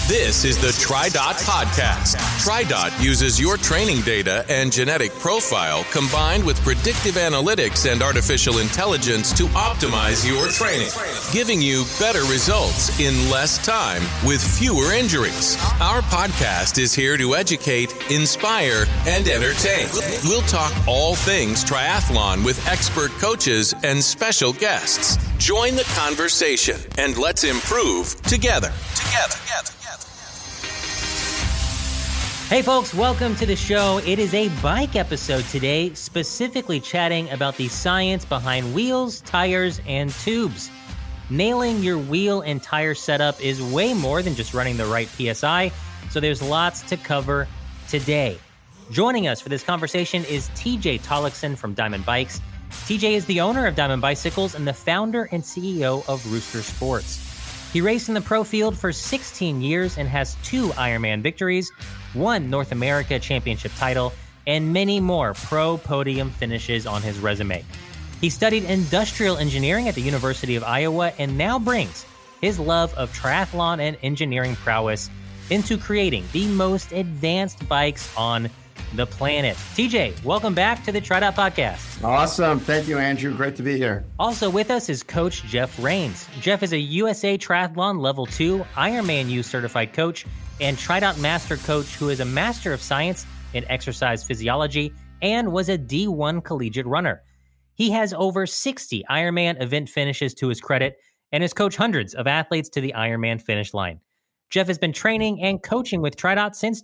This is the TriDot Podcast. TriDot uses your training data and genetic profile combined with predictive analytics and artificial intelligence to optimize your training, giving you better results in less time with fewer injuries. Our podcast is here to educate, inspire, and entertain. We'll talk all things triathlon with expert coaches and special guests. Join the conversation and let's improve together. Hey folks, welcome to the show. It is a bike episode today, specifically chatting about the science behind wheels, tires, and tubes. Nailing your wheel and tire setup is way more than just running the right PSI, so there's lots to cover today. Joining us for this conversation is TJ Tollefson from Diamond Bikes. TJ is the owner of Diamond Bicycles and the founder and CEO of Rooster Sports. He raced in the pro field for 16 years and has 2 Ironman victories, 1 North America Championship title, and many more pro podium finishes on his resume. He studied industrial engineering at the University of Iowa and now brings his love of triathlon and engineering prowess into creating the most advanced bikes on the planet. TJ, welcome back to the TriDot Podcast. Awesome. Thank you, Andrew. Great to be here. Also with us is Coach Jeff Rains. Jeff is a USA Triathlon Level 2 Ironman U certified coach and TriDot Master Coach who is a Master of Science in Exercise Physiology and was a D1 collegiate runner. He has over 60 Ironman event finishes to his credit and has coached hundreds of athletes to the Ironman finish line. Jeff has been training and coaching with TriDot since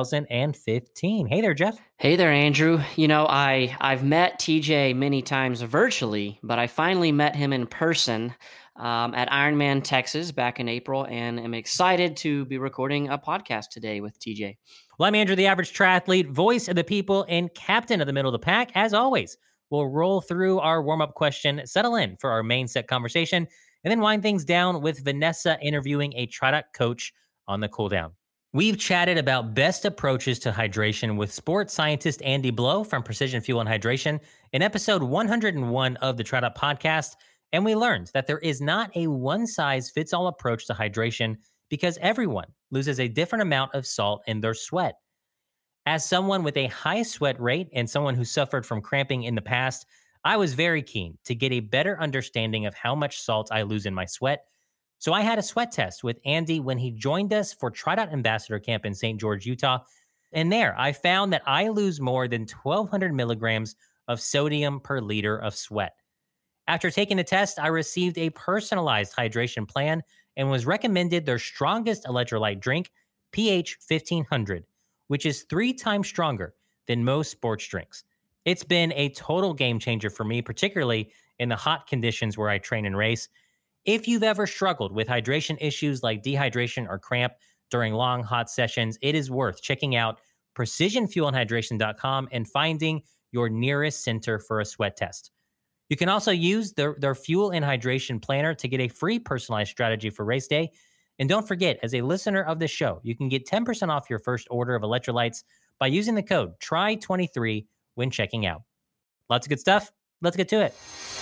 2015. Hey there, Jeff. Hey there, Andrew. You know, I've met TJ many times virtually, but I finally met him in person at Ironman Texas back in April, and I'm excited to be recording a podcast today with TJ. Well, I'm Andrew, the average triathlete, voice of the people, and captain of the middle of the pack. As always, we'll roll through our warm-up question, settle in for our main set conversation, and then wind things down with Vanessa interviewing a TriDot coach on the cooldown. We've chatted about best approaches to hydration with sports scientist Andy Blow from Precision Fuel and Hydration in episode 101 of the TriDot Podcast, and we learned that there is not a one-size-fits-all approach to hydration because everyone loses a different amount of salt in their sweat. As someone with a high sweat rate and someone who suffered from cramping in the past, I was very keen to get a better understanding of how much salt I lose in my sweat. So I had a sweat test with Andy when he joined us for TriDot Ambassador Camp in St. George, Utah. And there I found that I lose more than 1,200 milligrams of sodium per liter of sweat. After taking the test, I received a personalized hydration plan and was recommended their strongest electrolyte drink, pH 1500, which is 3 times stronger than most sports drinks. It's been a total game changer for me, particularly in the hot conditions where I train and race. If you've ever struggled with hydration issues like dehydration or cramp during long, hot sessions, it is worth checking out precisionfuelandhydration.com and finding your nearest center for a sweat test. You can also use their Fuel and Hydration Planner to get a free personalized strategy for race day. And don't forget, as a listener of the show, you can get 10% off your first order of electrolytes by using the code TRY23 when checking out. Lots of good stuff. Let's get to it.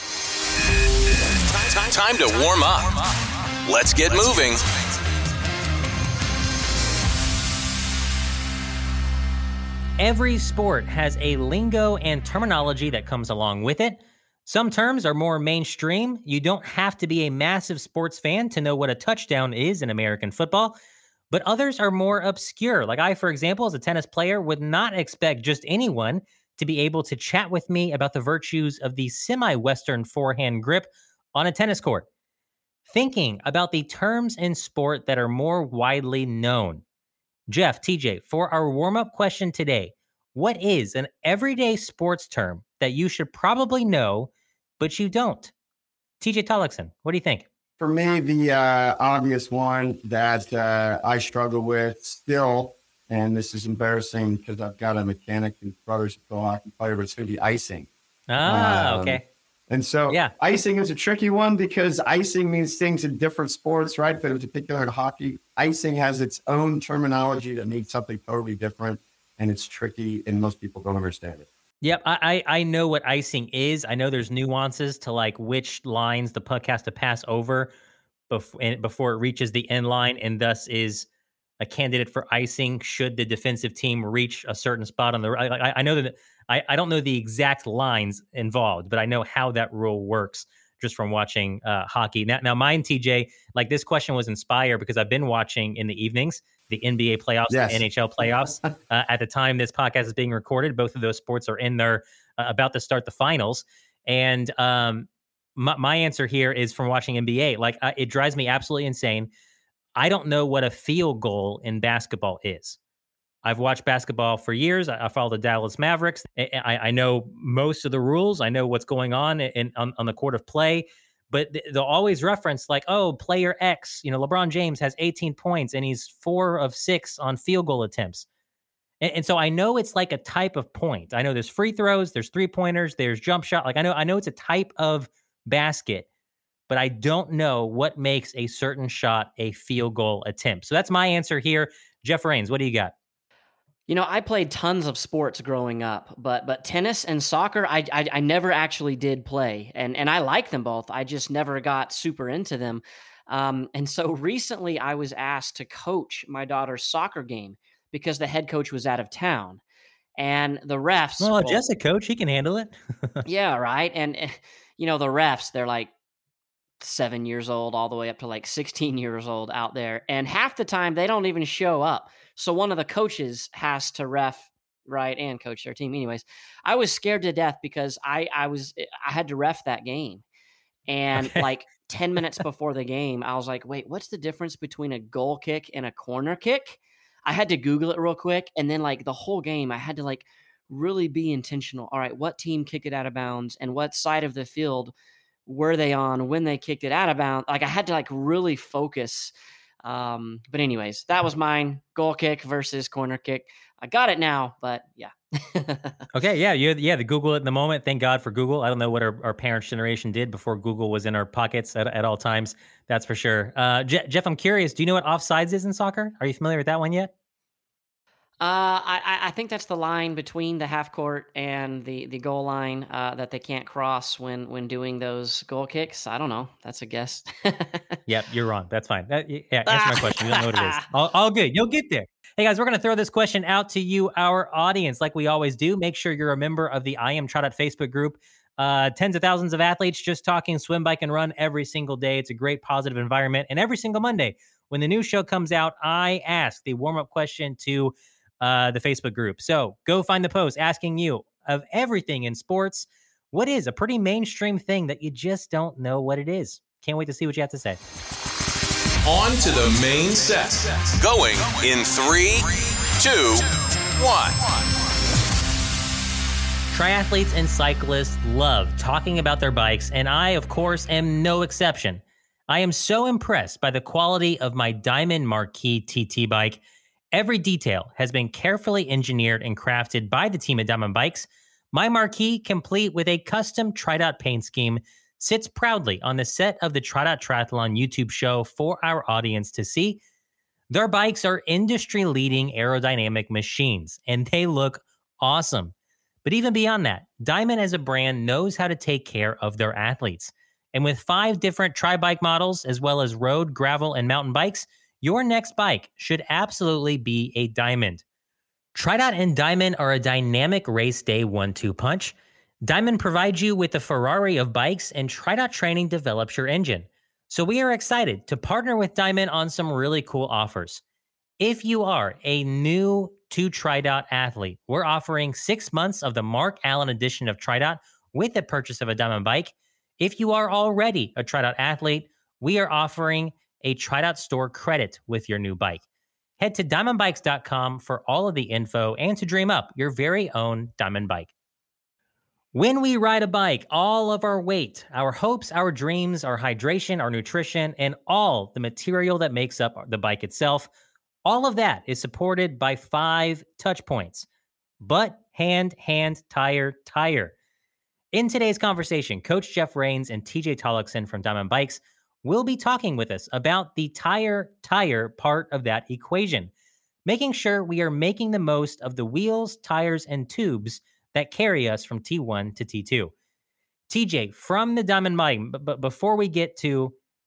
Time to warm up. Let's get moving. Every sport has a lingo and terminology that comes along with it. Some terms are more mainstream. You don't have to be a massive sports fan to know what a touchdown is in American football, but others are more obscure. Like I, for example, as a tennis player, would not expect just anyone to be able to chat with me about the virtues of the semi-Western forehand grip on a tennis court. Thinking about the terms in sport that are more widely known. Jeff, TJ, for our warm-up question today, what is an everyday sports term that you should probably know, but you don't? TJ Tollefson, what do you think? For me, the obvious one that I struggle with still, and this is embarrassing because I've got a mechanic and brother's a pro hockey player, but it's going to be icing. Okay. And so icing is a tricky one because icing means things in different sports, right? But in particular in hockey, icing has its own terminology that means something totally different, and it's tricky, and most people don't understand it. Yep, I know what icing is. I know there's nuances to like which lines the puck has to pass over before it reaches the end line, and thus is a candidate for icing should the defensive team reach a certain spot on the. I know that I don't know the exact lines involved, but I know how that rule works just from watching hockey. Now, mine, TJ, like this question was inspired because I've been watching in the evenings the NBA playoffs, Yes. and NHL playoffs. At the time this podcast is being recorded, both of those sports are in there about to start the finals. And my answer here is from watching NBA. Like it drives me absolutely insane. I don't know what a field goal in basketball is. I've watched basketball for years. I follow the Dallas Mavericks. I know most of the rules. I know what's going on on the court of play. But they'll always reference like, oh, player X, LeBron James has 18 points and he's 4 of 6 on field goal attempts. And so I know it's like a type of point. I know there's free throws, there's 3-pointers, there's jump shot. Like I know it's a type of basket, but I don't know what makes a certain shot a field goal attempt. So that's my answer here. Jeff Rains, what do you got? I played tons of sports growing up, but tennis and soccer, I never actually did play, and I like them both. I just never got super into them. And so recently I was asked to coach my daughter's soccer game because the head coach was out of town, and the refs. Well, Jeff's a coach; he can handle it. Yeah, right. And the refs, they're like 7 years old all the way up to like 16 years old out there, and half the time they don't even show up. So one of the coaches has to ref, right, and coach their team. Anyways, I was scared to death because I had to ref that game. And like 10 minutes before the game, I was like, wait, what's the difference between a goal kick and a corner kick? I had to Google it real quick. And then like the whole game, I had to like really be intentional. All right, what team kicked it out of bounds and what side of the field were they on when they kicked it out of bounds? Like I had to like really focus. But anyways, that was mine. Goal kick versus corner kick. I got it now, but yeah. Okay. Yeah. You had to Google it in the moment. Thank God for Google. I don't know what our parents' generation did before Google was in our pockets at all times. That's for sure. Jeff, I'm curious. Do you know what offsides is in soccer? Are you familiar with that one yet? I think that's the line between the half court and the goal line that they can't cross when doing those goal kicks. I don't know. That's a guess. Yep, you're wrong. That's fine. Answer my question. You don't know what it is. All good. You'll get there. Hey, guys, we're going to throw this question out to you, our audience, like we always do. Make sure you're a member of the I Am TriDot Facebook group. Tens of thousands of athletes just talking swim, bike, and run every single day. It's a great positive environment. And every single Monday, when the new show comes out, I ask the warm-up question to the Facebook group. So go find the post asking you, of everything in sports, what is a pretty mainstream thing that you just don't know what it is? Can't wait to see what you have to say. On to the main set. Going in 3, 2, 1. Triathletes and cyclists love talking about their bikes, and I, of course, am no exception. I am so impressed by the quality of my Diamond Marquee TT bike. Every detail has been carefully engineered and crafted by the team at Diamond Bikes. My Marquee, complete with a custom TriDot paint scheme, sits proudly on the set of the TriDot Triathlon YouTube show for our audience to see. Their bikes are industry-leading aerodynamic machines, and they look awesome. But even beyond that, Diamond as a brand knows how to take care of their athletes. And with 5 different tri-bike models, as well as road, gravel, and mountain bikes, your next bike should absolutely be a Diamond. TriDot and Diamond are a dynamic race day 1-2 punch. Diamond provides you with the Ferrari of bikes, and TriDot training develops your engine. So we are excited to partner with Diamond on some really cool offers. If you are a new to TriDot athlete, we're offering 6 months of the Mark Allen edition of TriDot with the purchase of a Diamond bike. If you are already a TriDot athlete, we are offering a TriDot store credit with your new bike. Head to diamondbikes.com for all of the info and to dream up your very own Diamond bike. When we ride a bike, all of our weight, our hopes, our dreams, our hydration, our nutrition, and all the material that makes up the bike itself, all of that is supported by 5 touch points: butt, hand, tire, tire. In today's conversation, Coach Jeff Rains and TJ Tollickson from Diamond Bikes will be talking with us about the tire part of that equation, making sure we are making the most of the wheels, tires, and tubes that carry us from T1 to T2. TJ, from the Diamond Bike, but before we get to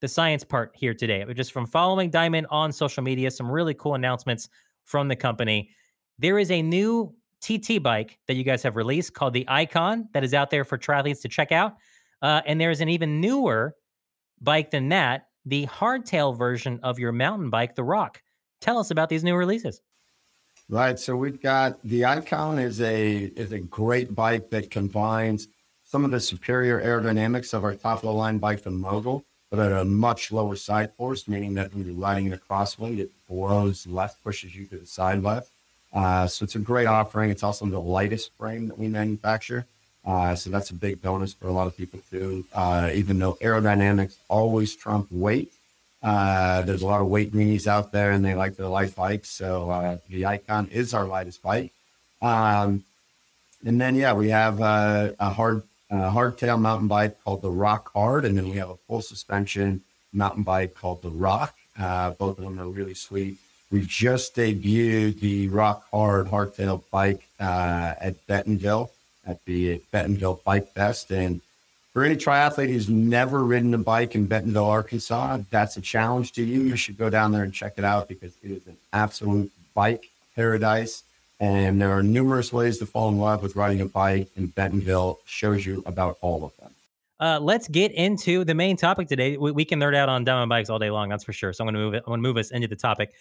the science part here today. Just from following Diamond on social media, some really cool announcements from the company. There is a new TT bike that you guys have released called the Icon that is out there for triathletes to check out. And there's an even newer bike than that, the hardtail version of your mountain bike, the Rock. Tell us about these new releases. Right. So we've got the Icon is a great bike that combines some of the superior aerodynamics of our top of the line bike, the Mogul, but at a much lower side force, meaning that when you're riding in a crosswind, it blows left, pushes you to the side left. So it's a great offering. It's also the lightest frame that we manufacture. So that's a big bonus for a lot of people too. Even though aerodynamics always trump weight, there's a lot of weight weenies out there and they like their light bikes. So the Icon is our lightest bike. And then, we have a hardtail mountain bike called the Rock Hard. And then we have a full suspension mountain bike called the Rock. Both of them are really sweet. We just debuted the Rock Hard hardtail bike at Bentonville, at the Bentonville Bike Fest. And for any triathlete who's never ridden a bike in Bentonville, Arkansas, that's a challenge to you. You should go down there and check it out because it is an absolute bike paradise. And there are numerous ways to fall in love with riding a bike, and Bentonville shows you about all of them. Let's get into the main topic today. We can nerd out on Diamond bikes all day long, that's for sure. So I'm going to move us into the topic.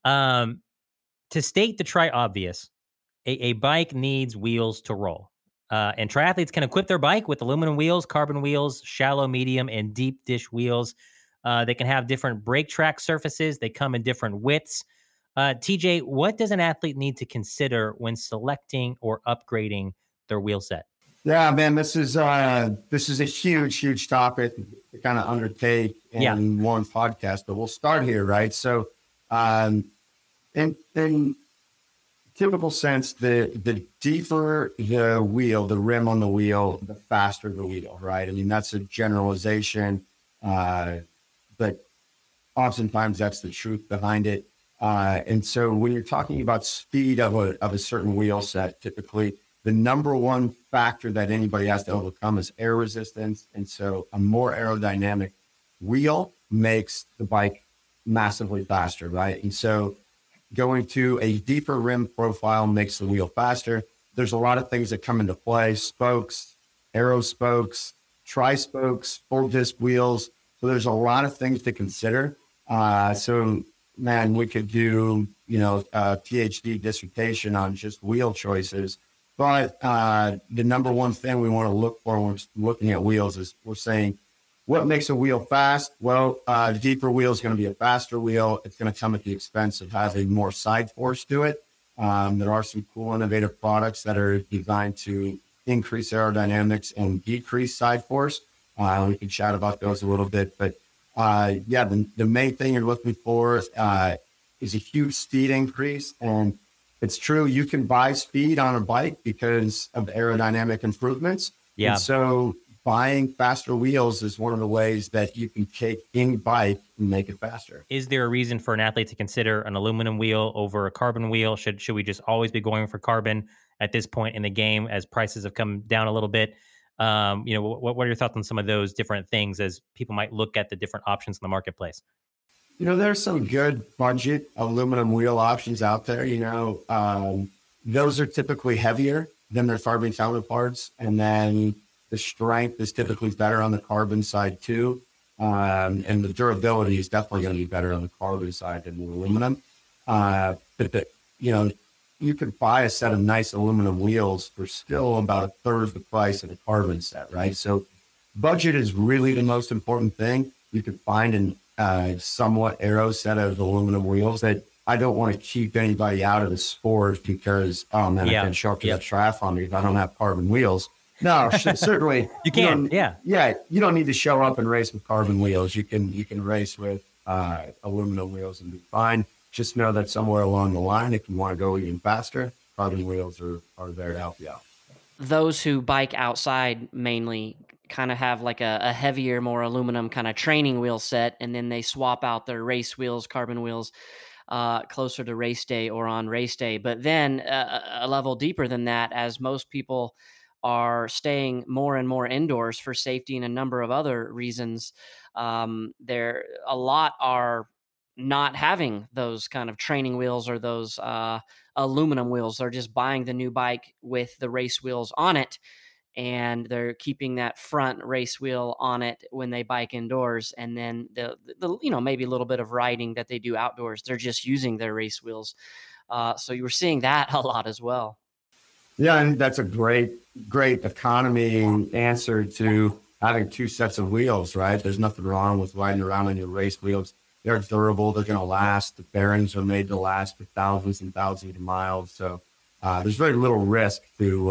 To state the obvious, a bike needs wheels to roll. And triathletes can equip their bike with aluminum wheels, carbon wheels, shallow, medium, and deep dish wheels. They can have different brake track surfaces. They come in different widths. TJ, what does an athlete need to consider when selecting or upgrading their wheel set? Yeah, man, this is a huge topic to kind of undertake in one podcast, but we'll start here, right? So, in typical sense, the deeper the wheel, the rim on the wheel, the faster the wheel, right? I mean, that's a generalization, but oftentimes that's the truth behind it. And so when you're talking about speed of a certain wheel set, typically the number one factor that anybody has to overcome is air resistance. And so a more aerodynamic wheel makes the bike massively faster, right? And so going to a deeper rim profile makes the wheel faster. There's a lot of things that come into play: spokes, aero spokes, tri-spokes, full disc wheels. So there's a lot of things to consider. So man, we could do, a PhD dissertation on just wheel choices. But the number one thing we want to look for when we're looking at wheels is we're saying, what makes a wheel fast? Well, the deeper wheel is going to be a faster wheel. It's going to come at the expense of having more side force to it. There are some cool, innovative products that are designed to increase aerodynamics and decrease side force. We can chat about those a little bit. But the main thing you're looking for is a huge speed increase. And it's true, you can buy speed on a bike because of aerodynamic improvements. Yeah. And so buying faster wheels is one of the ways that you can take any bike and make it faster. Is there a reason for an athlete to consider an aluminum wheel over a carbon wheel? Should we just always be going for carbon at this point in the game as prices have come down a little bit? What are your thoughts on some of those different things as people might look at the different options in the marketplace? There's some good budget aluminum wheel options out there. Those are typically heavier than their carbon counterparts. And then the strength is typically better on the carbon side too. And the durability is definitely going to be better on the carbon side than the aluminum. You could buy a set of nice aluminum wheels for still about a third the price of a carbon set, right? So budget is really the most important thing. You could find an somewhat aero set of aluminum wheels that I don't want to keep anybody out of the sport because, I can't show up to the triathlon if I don't have carbon wheels. No, certainly. You can, you don't need to show up and race with carbon wheels. You can race with aluminum wheels and be fine. Just know that somewhere along the line, if you want to go even faster, carbon wheels are there to help you out. Those who bike outside mainly kind of have like a heavier, more aluminum kind of training wheel set, and then they swap out their race wheels, carbon wheels, closer to race day or on race day. But then a level deeper than that, as most people are staying more and more indoors for safety and a number of other reasons. There a lot are not having those kind of training wheels or those aluminum wheels. They're just buying the new bike with the race wheels on it, and they're keeping that front race wheel on it when they bike indoors. And then the maybe a little bit of riding that they do outdoors, they're just using their race wheels. So you were seeing that a lot as well. Yeah, and that's a great economy answer to having two sets of wheels, right? There's nothing wrong with riding around on your race wheels. They're durable. They're going to last. The bearings are made to last for thousands and thousands of miles. So there's very little risk to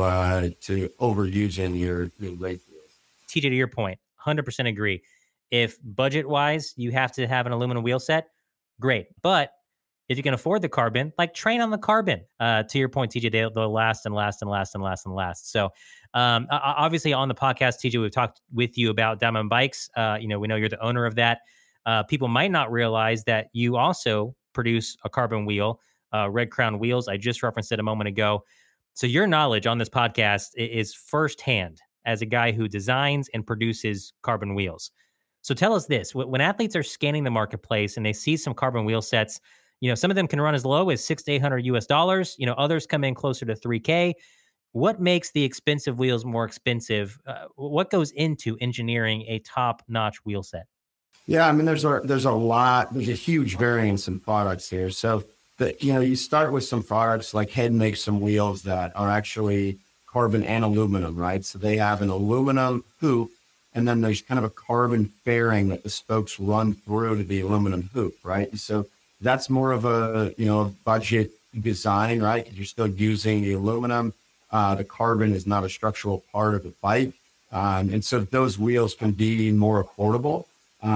overusing your race wheels. TJ, to your point, 100% agree. If budget-wise you have to have an aluminum wheel set, great. But if you can afford the carbon, like train on the carbon. To your point, TJ, they'll last and last and last and last and last. So obviously on the podcast, TJ, we've talked with you about Diamond Bikes. We know you're the owner of that. People might not realize that you also produce a carbon wheel, Red Crown Wheels. I just referenced it a moment ago. So your knowledge on this podcast is firsthand as a guy who designs and produces carbon wheels. So tell us this, when athletes are scanning the marketplace and they see some carbon wheel sets, some of them can run as low as $600 to $800. Others come in closer to $3,000. What makes the expensive wheels more expensive? What goes into engineering a top-notch wheel set? Yeah, I mean, there's a huge variance in products here. So you start with some products like Head makes some wheels that are actually carbon and aluminum, right? So they have an aluminum hoop, and then there's kind of a carbon fairing that the spokes run through to the aluminum hoop, right? So that's more of a budget design, right? Because you're still using the aluminum. The carbon is not a structural part of the bike, and so those wheels can be more affordable.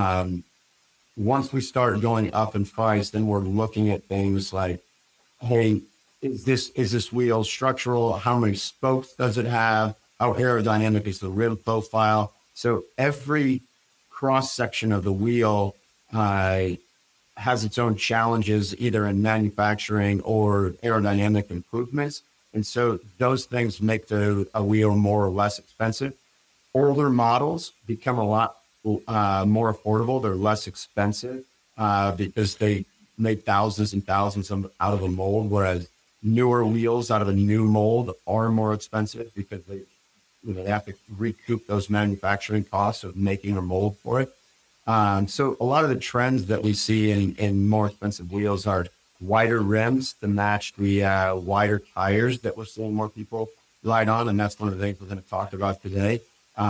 Once we start going up in price, then we're looking at things like, hey, is this wheel structural? How many spokes does it have? How aerodynamic is the rim profile? So every cross section of the wheel has its own challenges, either in manufacturing or aerodynamic improvements. And so those things make a wheel more or less expensive. Older models become a lot more affordable. They're less expensive because they make thousands and thousands out of a mold, whereas newer wheels out of a new mold are more expensive because they have to recoup those manufacturing costs of making a mold for it. So a lot of the trends that we see in more expensive wheels are wider rims to match the wider tires that we're seeing more people ride on. And that's one of the things we're going to talk about today.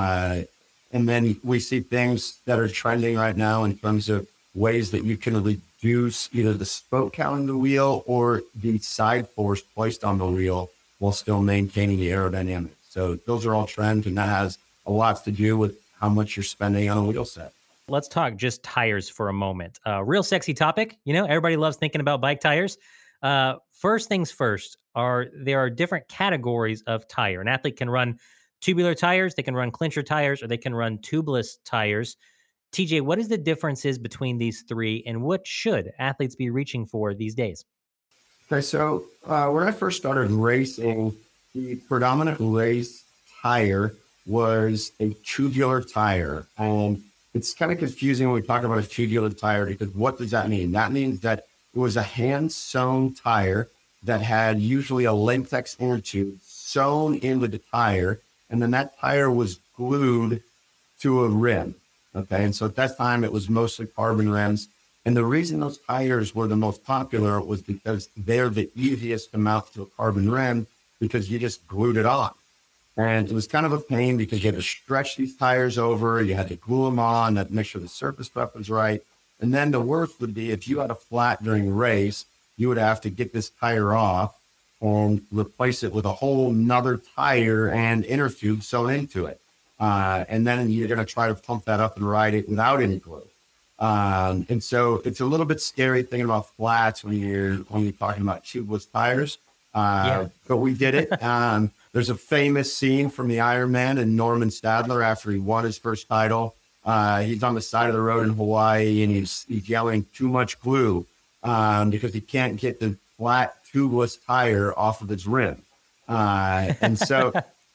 And then we see things that are trending right now in terms of ways that you can reduce either the spoke count in the wheel or the side force placed on the wheel while still maintaining the aerodynamics. So those are all trends, and that has a lot to do with how much you're spending on a wheel set. Let's talk just tires for a moment. Real sexy topic. Everybody loves thinking about bike tires. First things first, there are different categories of tire. An athlete can run tubular tires, they can run clincher tires, or they can run tubeless tires. TJ, what is the differences between these three, and what should athletes be reaching for these days? Okay, so when I first started racing, the predominant race tire was a tubular tire. It's kind of confusing when we talk about a tubular tire, because what does that mean? That means that it was a hand-sewn tire that had usually a latex inner tube sewn into the tire, and then that tire was glued to a rim. Okay, and so at that time it was mostly carbon rims. And the reason those tires were the most popular was because they're the easiest to mount to a carbon rim, because you just glued it on. And it was kind of a pain because you had to stretch these tires over, you had to glue them on, that make sure the surface prep was right. And then the worst would be if you had a flat during a race, you would have to get this tire off and replace it with a whole nother tire and inner tube sewn into it. And then you're going to try to pump that up and ride it without any glue. And so it's a little bit scary thinking about flats when you're talking about tubeless tires. But we did it. There's a famous scene from the Ironman and Norman Stadler after he won his first title. He's on the side of the road in Hawaii, and he's yelling too much glue because he can't get the flat tubeless tire off of its rim. And so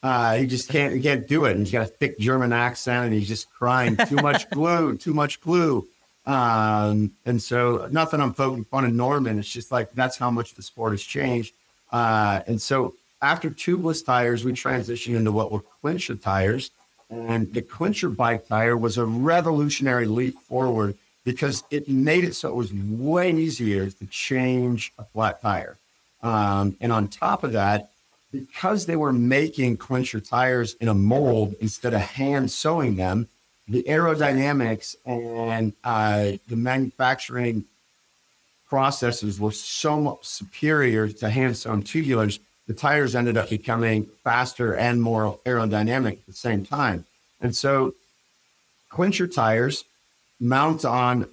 He just can't do it. And he's got a thick German accent, and he's just crying, too much glue, too much glue. And so nothing I'm poking fun of Norman. It's just like, that's how much the sport has changed. And so after tubeless tires, we transitioned into what were clincher tires. And the clincher bike tire was a revolutionary leap forward because it made it so it was way easier to change a flat tire. And on top of that, because they were making clincher tires in a mold instead of hand sewing them, the aerodynamics and the manufacturing processes were so much superior to hand sewn tubulars. The tires ended up becoming faster and more aerodynamic at the same time. And so clincher tires mount on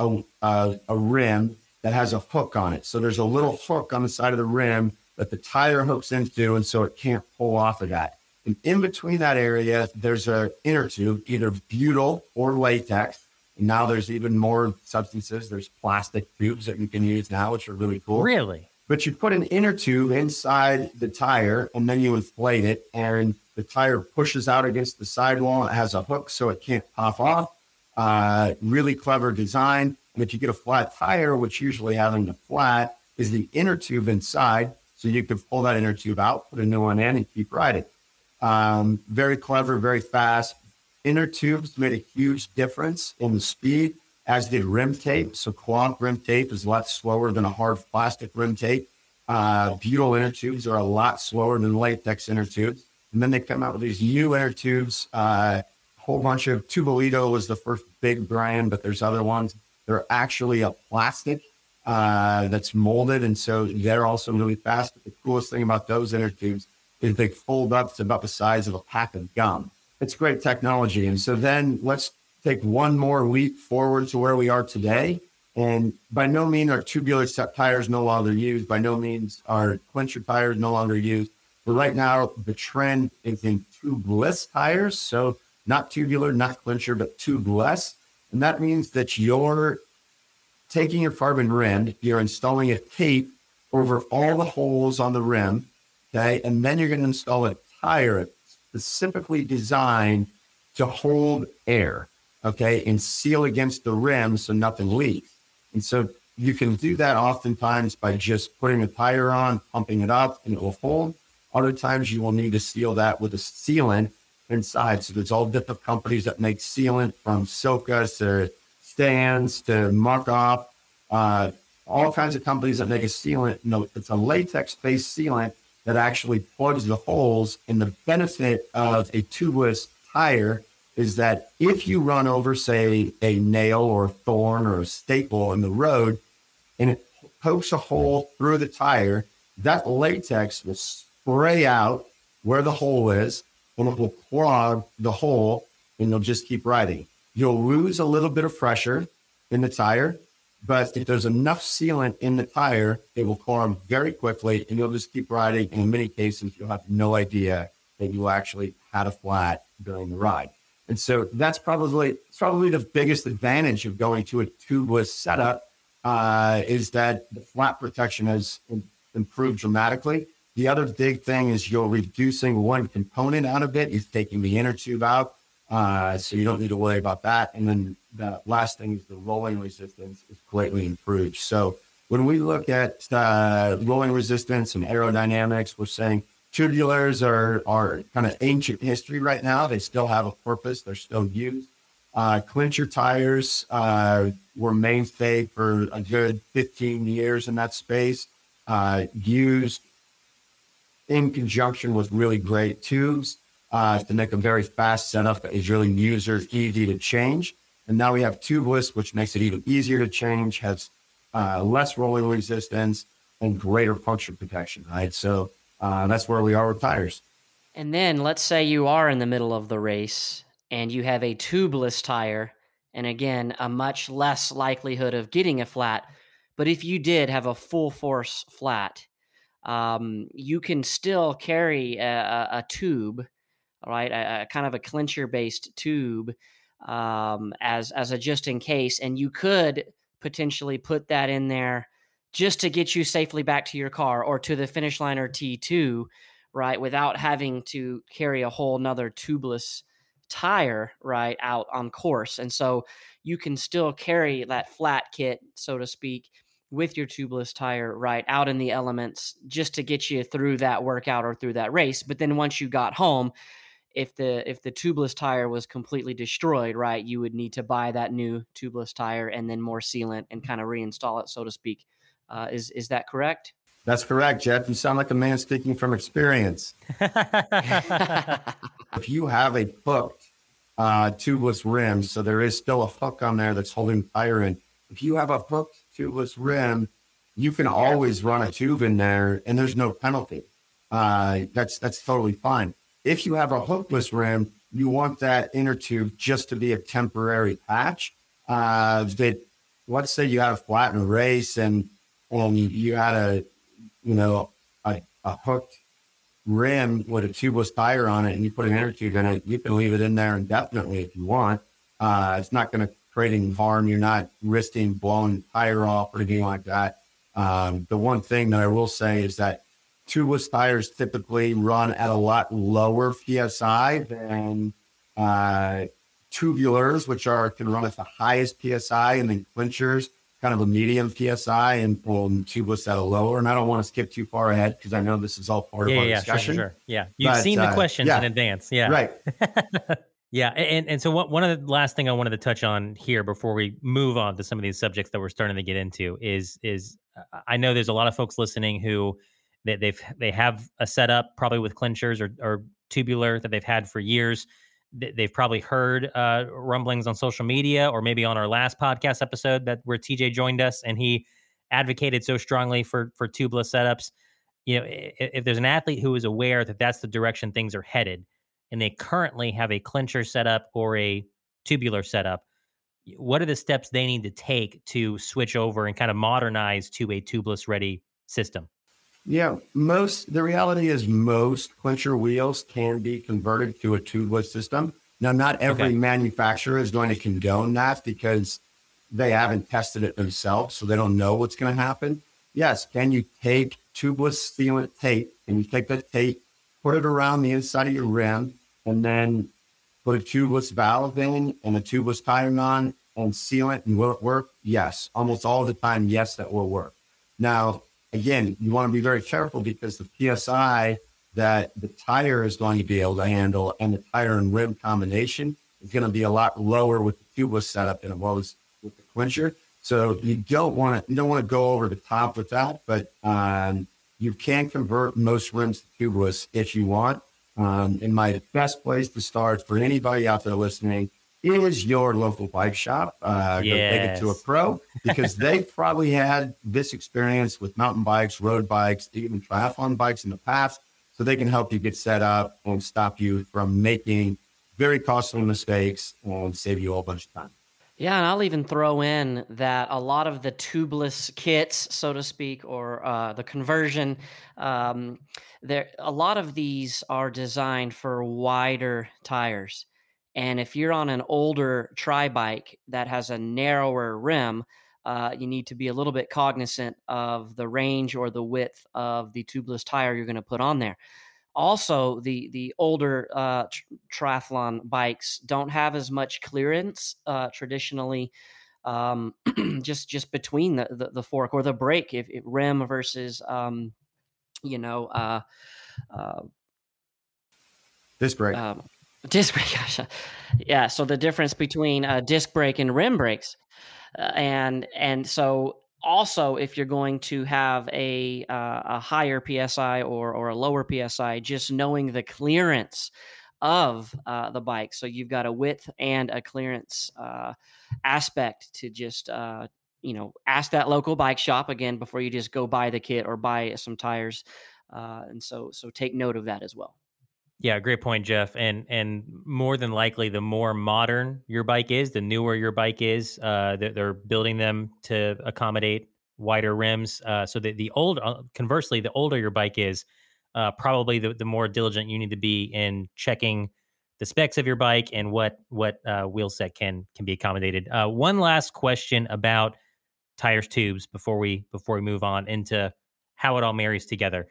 a rim that has a hook on it. So there's a little hook on the side of the rim that the tire hooks into, and so it can't pull off of that. And in between that area, there's an inner tube, either butyl or latex. And now there's even more substances. There's plastic tubes that you can use now, which are really cool. Really? But you put an inner tube inside the tire, and then you inflate it, and the tire pushes out against the sidewall. It has a hook so it can't pop off. Really clever design. And if you get a flat tire, which usually having the flat is the inner tube inside, so you can pull that inner tube out, put a new one in, and keep riding. Very clever, very fast. Inner tubes made a huge difference in the speed, as did rim tape. So cloth rim tape is a lot slower than a hard plastic rim tape. Butyl inner tubes are a lot slower than latex inner tubes. And then they come out with these new inner tubes. A whole bunch of Tubolito was the first big brand, but there's other ones. They're actually a plastic that's molded, and so they're also really fast. But the coolest thing about those inner tubes is they fold up to about the size of a pack of gum. It's great technology. And so then let's take one more leap forward to where we are today. And by no means are tubular tires no longer used. By no means are clincher tires no longer used. But right now, the trend is in tubeless tires. So not tubular, not clincher, but tubeless. And that means that you're taking your carbon rim, you're installing a tape over all the holes on the rim, okay? And then you're going to install a tire specifically designed to hold air, okay, and seal against the rim so nothing leaks. And so you can do that oftentimes by just putting a tire on, pumping it up, and it will hold. Other times you will need to seal that with a sealant inside. So there's all different companies that make sealant, from Silka to Stands to Markov, all kinds of companies that make a sealant. No, it's a latex-based sealant that actually plugs the holes. And the benefit of a tubeless tire is that if you run over, say, a nail or a thorn or a staple in the road, and it pokes a hole through the tire, that latex will spray out where the hole is, and it will clog the hole, and you'll just keep riding. You'll lose a little bit of pressure in the tire, but if there's enough sealant in the tire, it will clog very quickly, and you'll just keep riding. And in many cases, you'll have no idea that you actually had a flat during the ride. And so that's probably the biggest advantage of going to a tubeless setup, is that the flat protection has improved dramatically. The other big thing is you're reducing one component out of it, is taking the inner tube out. So you don't need to worry about that. And then the last thing is the rolling resistance is greatly improved. So when we look at rolling resistance and aerodynamics, we're saying tubulars are kind of ancient history right now. They still have a purpose. They're still used. Clincher tires were mainstay for a good 15 years in that space, used in conjunction with really great tubes to make a very fast setup that is really easy to change. And now we have tubeless, which makes it even easier to change, has less rolling resistance and greater puncture protection, right? So that's where we are with tires. And then let's say you are in the middle of the race and you have a tubeless tire, and again, a much less likelihood of getting a flat. But if you did have a full force flat, you can still carry a tube, right? A kind of a clincher based tube, as a just in case. And you could potentially put that in there just to get you safely back to your car or to the finish line or T2, right, without having to carry a whole nother tubeless tire, right, out on course. And so you can still carry that flat kit, so to speak, with your tubeless tire, right, out in the elements just to get you through that workout or through that race. But then once you got home, if the tubeless tire was completely destroyed, right, you would need to buy that new tubeless tire and then more sealant and kind of reinstall it, so to speak. Is that correct? That's correct, Jeff. You sound like a man speaking from experience. If you have a hooked tubeless rim, so there is still a hook on there that's holding the tire in. If you have a hooked tubeless rim, you can always run a tube in there and there's no penalty. That's totally fine. If you have a hookless rim, you want that inner tube just to be a temporary patch. Let's say you had a flat in a race and you had a hooked rim with a tubeless tire on it and you put an inner tube in it, you can leave it in there indefinitely if you want. It's not going to create any harm. You're not risking blowing the tire off or anything like that. The one thing that I will say is that tubeless tires typically run at a lot lower PSI than tubulars, which can run at the highest PSI, and then clinchers kind of a medium PSI, and tubeless at a lower. And I don't want to skip too far ahead because I know this is all part of our discussion. Sure. Yeah, you've seen the questions in advance. Yeah, right. Yeah, and so one of the last thing I wanted to touch on here before we move on to some of these subjects that we're starting to get into is I know there's a lot of folks listening who they have a setup probably with clinchers or tubular that they've had for years. They've probably heard rumblings on social media or maybe on our last podcast episode where TJ joined us and he advocated so strongly for tubeless setups. You know, if there's an athlete who is aware that that's the direction things are headed and they currently have a clincher setup or a tubular setup, what are the steps they need to take to switch over and kind of modernize to a tubeless ready system? Yeah, the reality is most clincher wheels can be converted to a tubeless system. Now, not every manufacturer is going to condone that because they haven't tested it themselves, so they don't know what's going to happen. Yes, can you take tubeless sealant tape and you take that tape, put it around the inside of your rim, and then put a tubeless valve in and a tubeless tire on and seal it, and will it work? Yes, almost all the time, yes, that will work. Now, again, you want to be very careful because the PSI that the tire is going to be able to handle and the tire and rim combination is going to be a lot lower with the tubeless setup than it was with the clincher. So you don't want to go over the top with that, but you can convert most rims to tubeless if you want. And my best place to start for anybody out there listening is your local bike shop. Go take it to a pro because they've probably had this experience with mountain bikes, road bikes, even triathlon bikes in the past. So they can help you get set up and stop you from making very costly mistakes and save you a whole bunch of time. Yeah, and I'll even throw in that a lot of the tubeless kits, so to speak, or the conversion, a lot of these are designed for wider tires. And if you're on an older tri-bike that has a narrower rim, you need to be a little bit cognizant of the range or the width of the tubeless tire you're going to put on there. Also, the older triathlon bikes don't have as much clearance traditionally, just between the fork or the brake, if rim versus disc brake. Disc brake, gosh. Yeah. So the difference between disc brake and rim brakes, and so also if you're going to have a higher PSI or a lower PSI, just knowing the clearance of the bike. So you've got a width and a clearance aspect to just ask that local bike shop again before you just go buy the kit or buy some tires, and so take note of that as well. Yeah, great point, Jeff. And more than likely, the more modern your bike is, the newer your bike is, they're building them to accommodate wider rims. So that conversely, the older your bike is, probably the more diligent you need to be in checking the specs of your bike and what wheel set can be accommodated. One last question about tires, tubes before we move on into how it all marries together.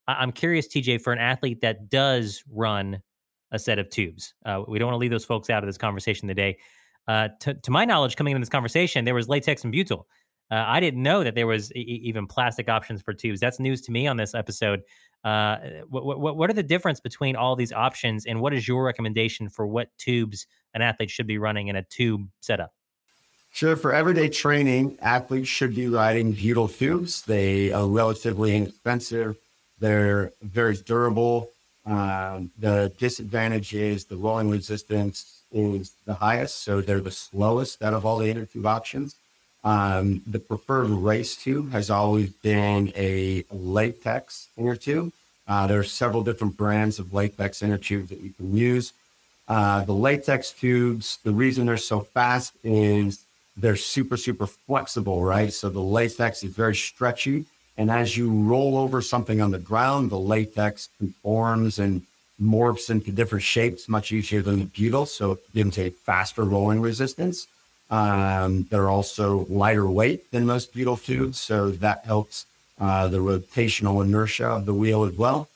I'm curious, TJ, for an athlete that does run a set of tubes, we don't want to leave those folks out of this conversation today. To my knowledge, coming into this conversation, there was latex and butyl. I didn't know that there was even plastic options for tubes. That's news to me on this episode. What are the difference between all these options, and what is your recommendation for what tubes an athlete should be running in a tube setup? Sure. For everyday training, athletes should be riding butyl tubes. They are relatively inexpensive. They're very durable. The disadvantage is the rolling resistance is the highest, so they're the slowest out of all the inner tube options. The preferred race tube has always been a latex inner tube. There are several different brands of latex inner tubes that you can use. The latex tubes, the reason they're so fast is they're super, super flexible, right? So the latex is very stretchy. And as you roll over something on the ground, the latex conforms and morphs into different shapes much easier than the butyl. So it gives a faster rolling resistance. They're also lighter weight than most butyl tubes. So that helps the rotational inertia of the wheel as well.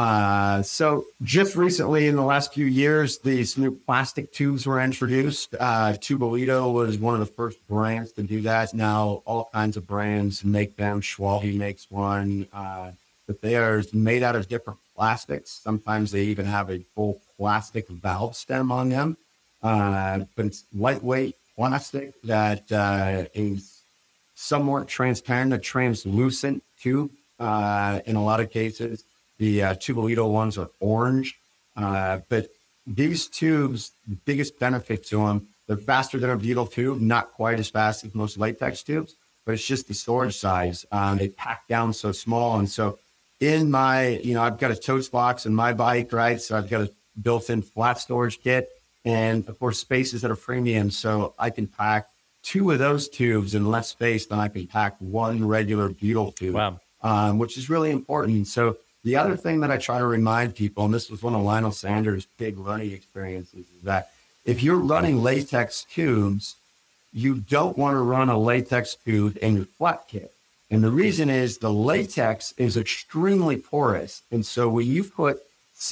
So just recently in the last few years, these new plastic tubes were introduced. Tubolito was one of the first brands to do that. Now all kinds of brands make them. Schwalbe makes one, but they are made out of different plastics. Sometimes they even have a full plastic valve stem on them. But it's lightweight plastic that is somewhat transparent, a translucent tube in a lot of cases. The Tubolito ones are orange, but these tubes, the biggest benefit to them, they're faster than a butyl tube, not quite as fast as most latex tubes, but it's just the storage size. They pack down so small. And so in my, I've got a totes box in my bike, right? So I've got a built-in flat storage kit and of course spaces that are premium. So I can pack 2 of those tubes in less space than I can pack 1 regular butyl tube, wow. Which is really important. So the other thing that I try to remind people, and this was one of Lionel Sanders' big running experiences, is that if you're running latex tubes, you don't want to run a latex tube in your flat kit. And the reason is the latex is extremely porous. And so when you put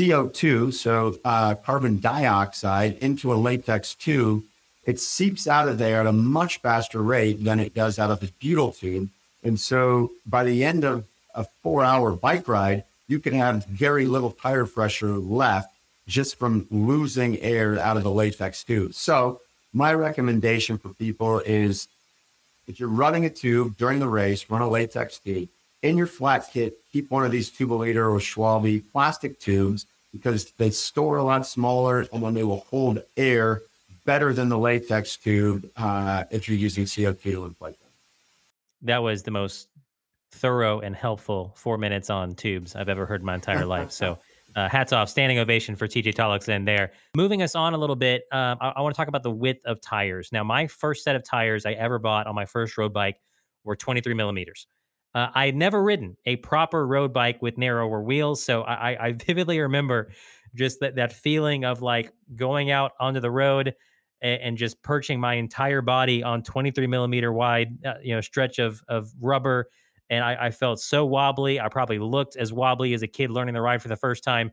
CO2, so carbon dioxide, into a latex tube, it seeps out of there at a much faster rate than it does out of the butyl tube. And so by the end of a 4-hour bike ride, you can have very little tire pressure left just from losing air out of the latex tube. So my recommendation for people is if you're running a tube during the race, run a latex tube. In your flat kit, keep one of these Tubolito or Schwalbe plastic tubes because they store a lot smaller and then they will hold air better than the latex tube if you're using CO2 to inflate them. That was the most thorough and helpful 4 minutes on tubes I've ever heard in my entire life. So hats off, standing ovation for TJ Tolleckson there. Moving us on a little bit, I want to talk about the width of tires. Now, my first set of tires I ever bought on my first road bike were 23 millimeters. I had never ridden a proper road bike with narrower wheels. So I vividly remember just that feeling of like going out onto the road and just perching my entire body on 23 millimeter wide, stretch of rubber. And I felt so wobbly. I probably looked as wobbly as a kid learning to ride for the first time.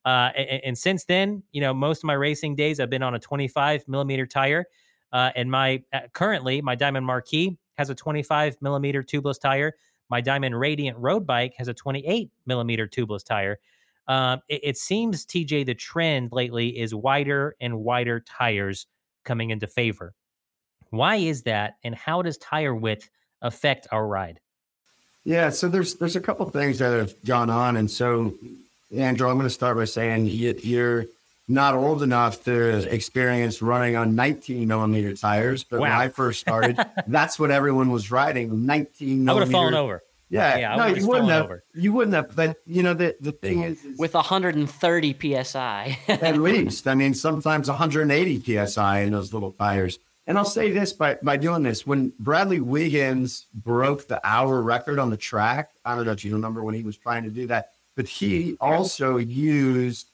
And since then, most of my racing days, I've been on a 25 millimeter tire. And currently my Diamond Marquis has a 25 millimeter tubeless tire. My Diamond Radiant road bike has a 28 millimeter tubeless tire. It seems, TJ, the trend lately is wider and wider tires coming into favor. Why is that? And how does tire width affect our ride? Yeah, so there's a couple things that have gone on. And so, Andrew, I'm going to start by saying you're not old enough to experience running on 19 millimeter tires. But wow. When I first started, that's what everyone was riding, 19 millimeter. I would have fallen over. Yeah, no, you wouldn't have. You wouldn't have. But, the thing is with 130 PSI. At least. I mean, sometimes 180 PSI in those little tires. And I'll say this by doing this, when Bradley Wiggins broke the hour record on the track, I don't know if you remember when he was trying to do that, but he also used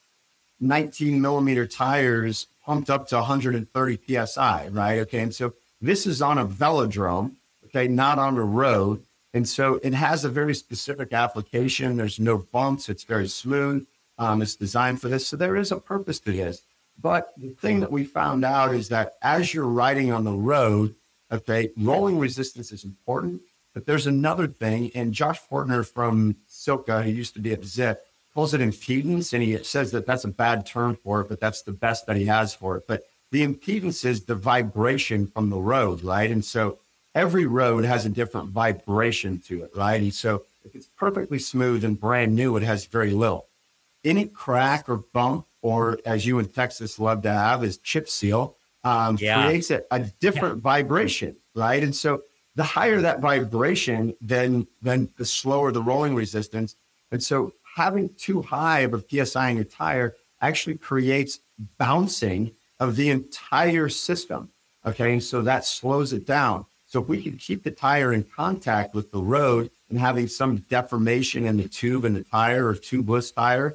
19 millimeter tires pumped up to 130 PSI, right? Okay. And so this is on a velodrome, okay, not on the road. And so it has a very specific application. There's no bumps. It's very smooth. It's designed for this. So there is a purpose to this. But the thing that we found out is that as you're riding on the road, okay, rolling resistance is important. But there's another thing. And Josh Fortner from Silka, who used to be at Zip, calls it impedance. And he says that that's a bad term for it, but that's the best that he has for it. But the impedance is the vibration from the road, right? And so every road has a different vibration to it, right? And so if it's perfectly smooth and brand new, it has very little. Any crack or bump, or as you in Texas love to have, is chip seal, creates a different vibration, right? And so the higher that vibration, then the slower the rolling resistance. And so having too high of a PSI in your tire actually creates bouncing of the entire system, okay? And so that slows it down. So if we can keep the tire in contact with the road and having some deformation in the tube in the tire or tubeless tire,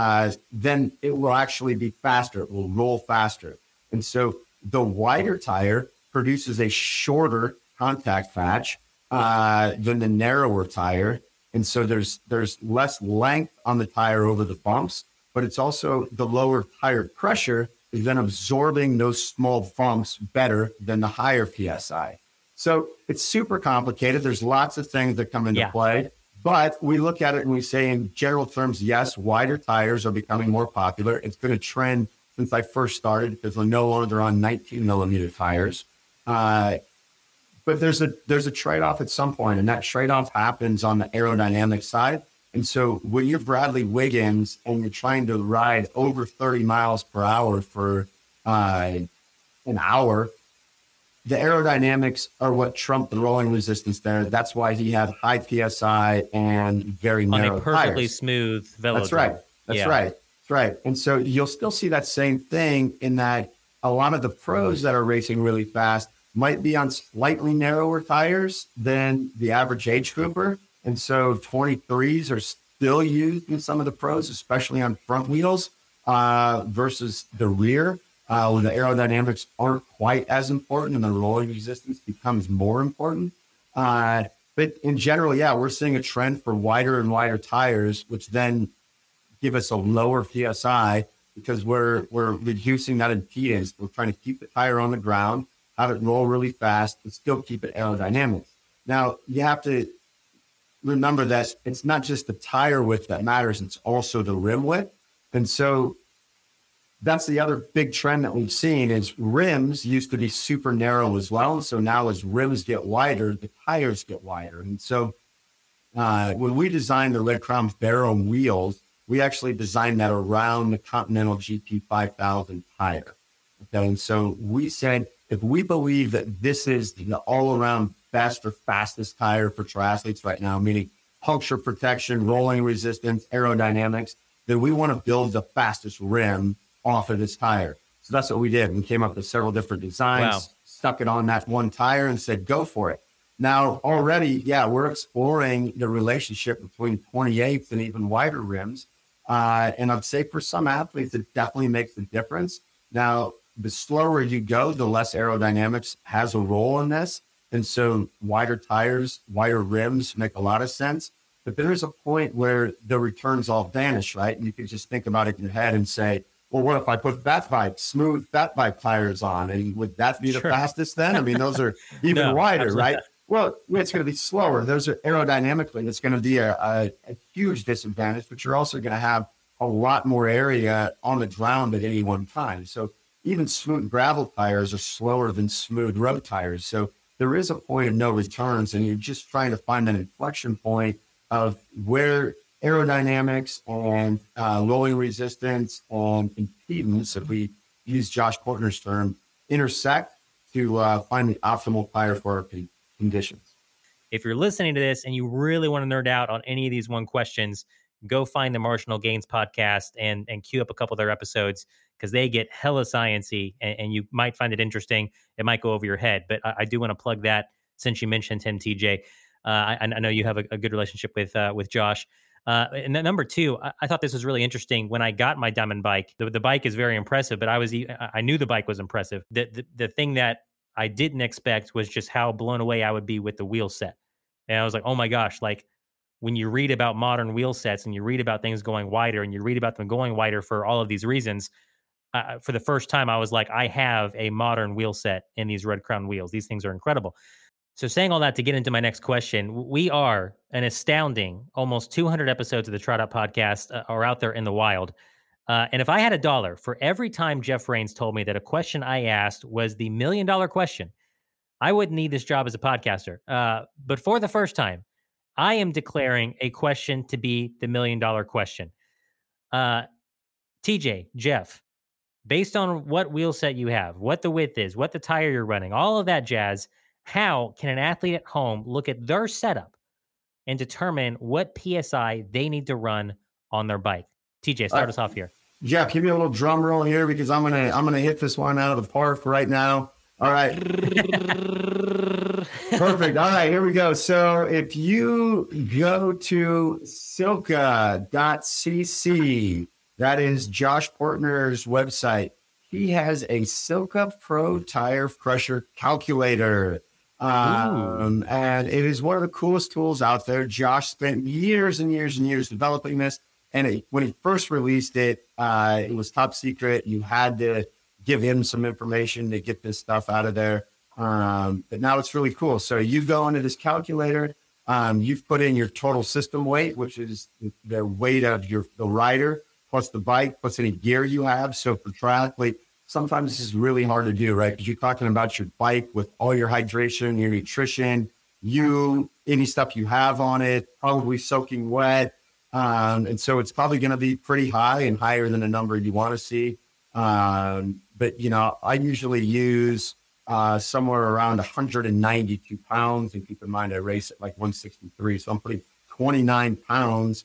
then it will actually be faster. It will roll faster. And so the wider tire produces a shorter contact patch than the narrower tire. And so there's less length on the tire over the bumps, but it's also the lower tire pressure is then absorbing those small bumps better than the higher PSI. So it's super complicated. There's lots of things that come into play, but we look at it and we say in general terms, yes, wider tires are becoming more popular. It's been a trend since I first started because we're no longer on 19 millimeter tires. But there's a trade-off at some point, and that trade-off happens on the aerodynamic side. And so when you're Bradley Wiggins and you're trying to ride over 30 miles per hour for an hour, the aerodynamics are what trump the rolling resistance there. That's why he had high PSI and very narrow on a perfectly tires. smooth velodrome. That's right. That's right. And so you'll still see that same thing in that a lot of the pros that are racing really fast might be on slightly narrower tires than the average age grouper. And so 23s are still used in some of the pros, especially on front wheels versus the rear, when the aerodynamics aren't quite as important and the rolling resistance becomes more important. But in general, we're seeing a trend for wider and wider tires, which then give us a lower PSI because we're reducing that impedance. We're trying to keep the tire on the ground, have it roll really fast, but still keep it aerodynamic. Now, you have to remember that it's not just the tire width that matters, it's also the rim width. And so that's the other big trend that we've seen is rims used to be super narrow as well. And so now as rims get wider, the tires get wider. And so when we designed the Red Crown Barrow wheels, we actually designed that around the Continental GT 5000 tire. Okay, and so we said, if we believe that this is the all-around best or fastest tire for triathletes right now, meaning puncture protection, rolling resistance, aerodynamics, then we want to build the fastest rim off of this tire. So that's what we did. We came up with several different designs, stuck it on that one tire and said, go for it. Now, already, we're exploring the relationship between 28s and even wider rims. And I'd say for some athletes, it definitely makes a difference. Now, the slower you go, the less aerodynamics has a role in this. And so wider tires, wider rims make a lot of sense. But there is a point where the returns all vanish, right? And you can just think about it in your head and say, well, what if I put smooth fat bike tires on? And would that be the fastest then? I mean, those are even wider, right? Well, it's going to be slower. Those are aerodynamically, it's going to be a huge disadvantage, but you're also going to have a lot more area on the ground at any one time. So even smooth gravel tires are slower than smooth road tires. So there is a point of no returns, and you're just trying to find an inflection point of where aerodynamics and rolling resistance and impedance, if we use Josh Fortner's term, intersect to find the optimal tire for our conditions. If you're listening to this and you really want to nerd out on any of these one questions, go find the Marginal Gains podcast and queue up a couple of their episodes because they get hella sciencey and you might find it interesting. It might go over your head, but I do want to plug that since you mentioned him, TJ. I know you have a good relationship with Josh. And then number two, I thought this was really interesting. When I got my Diamond bike, the bike is very impressive, but I knew the bike was impressive. The thing that I didn't expect was just how blown away I would be with the wheel set. And I was like, oh my gosh, like when you read about modern wheel sets and you read about things going wider and you read about them going wider for all of these reasons, for the first time, I was like, I have a modern wheel set in these Red Crown wheels. These things are incredible. So saying all that to get into my next question, we are an astounding almost 200 episodes of the Trot Out podcast are out there in the wild. And if I had $1 for every time Jeff Rains told me that a question I asked was the $1 million question, I wouldn't need this job as a podcaster. But for the first time, I am declaring a question to be the $1 million question. TJ, Jeff, based on what wheel set you have, what the width is, what the tire you're running, all of that jazz, how can an athlete at home look at their setup and determine what PSI they need to run on their bike? TJ, start us off here. Jeff, give me a little drum roll here because I'm gonna hit this one out of the park right now. All right. Perfect. All right, here we go. So if you go to Silca.cc, that is Josh Portner's website. He has a Silca Pro Tire Pressure Calculator. And it is one of the coolest tools out there. Josh spent years and years and years developing this. And when he first released it, it was top secret. You had to give him some information to get this stuff out of there. But now it's really cool. So you go into this calculator, you've put in your total system weight, which is the weight of the rider, plus the bike, plus any gear you have. So for triathlete, sometimes this is really hard to do, right? Because you're talking about your bike with all your hydration, your nutrition, any stuff you have on it, probably soaking wet. And so it's probably going to be pretty high and higher than the number you want to see. But, I usually use somewhere around 192 pounds. And keep in mind, I race at like 163. So I'm putting 29 pounds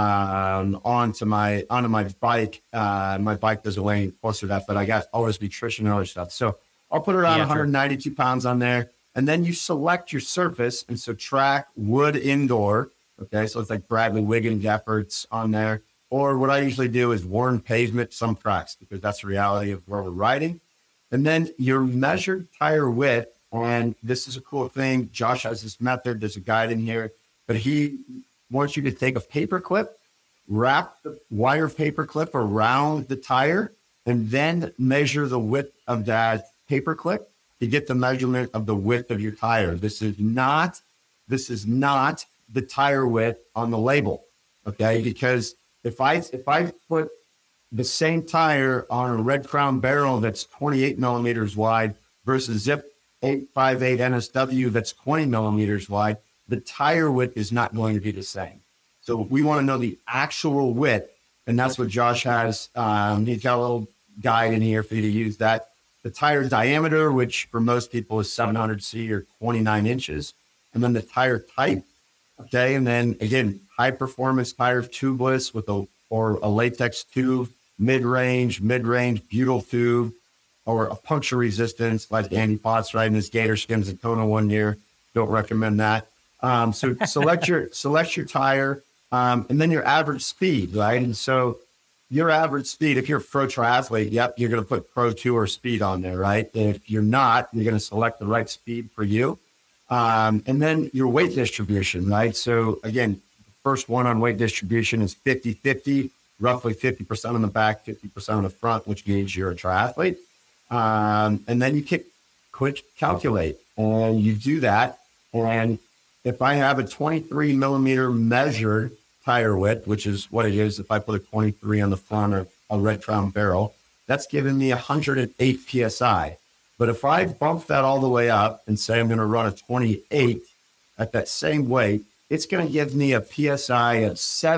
onto my bike. My bike doesn't weigh any closer to that, but I got all this nutrition and other stuff. So I'll put around 192 pounds on there. And then you select your surface. And so track, wood, indoor. Okay, so it's like Bradley Wiggins efforts on there. Or what I usually do is worn pavement, some tracks, because that's the reality of where we're riding. And then your measured tire width, and this is a cool thing. Josh has this method. There's a guide in here, but he wants you to take a paper clip, wrap the wire paper clip around the tire, and then measure the width of that paper clip to get the measurement of the width of your tire. This is not the tire width on the label, okay? Because if I put the same tire on a Red Crown barrel that's 28 millimeters wide versus Zip 858 NSW that's 20 millimeters wide, the tire width is not going to be the same. So we want to know the actual width, and that's what Josh has. He's got a little guide in here for you to use that. The tire diameter, which for most people is 700C or 29 inches, and then the tire type. Okay, and then again, high performance tire tubeless with a latex tube, mid-range, butyl tube, or a puncture resistance like Andy Potts riding his Gator Skims and Kona one year. Don't recommend that. So select your tire, and then your average speed, right? And so your average speed, if you're a pro triathlete, you're going to put Pro Tour speed on there, right? And if you're not, you're going to select the right speed for you. And then your weight distribution, right? So again, the first one on weight distribution is 50-50, roughly 50% on the back, 50% on the front, which means you're a triathlete. And then you quick calculate, and you do that. And if I have a 23 millimeter measured tire width, which is what it is, if I put a 23 on the front of a Red Crown barrel, that's giving me 108 PSI. But if I bump that all the way up and say I'm going to run a 28 at that same weight, it's going to give me a PSI of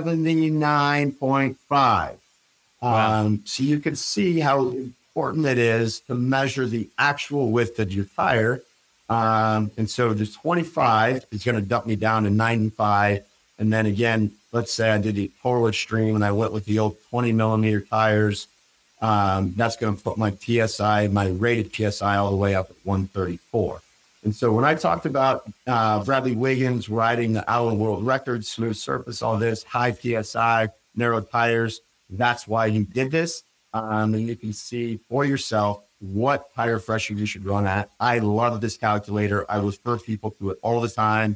79.5. Wow. So you can see how important it is to measure the actual width of your tire. And so the 25 is going to dump me down to 95. And then again, let's say I did the total extreme and I went with the old 20 millimeter tires. That's going to put my PSI, my rated PSI, all the way up at 134. And so when I talked about Bradley Wiggins riding the Allen World Record, smooth surface, all this, high PSI, narrow tires, that's why he did this. And you can see for yourself what tire pressure you should run at. I love this calculator. I refer people to it all the time.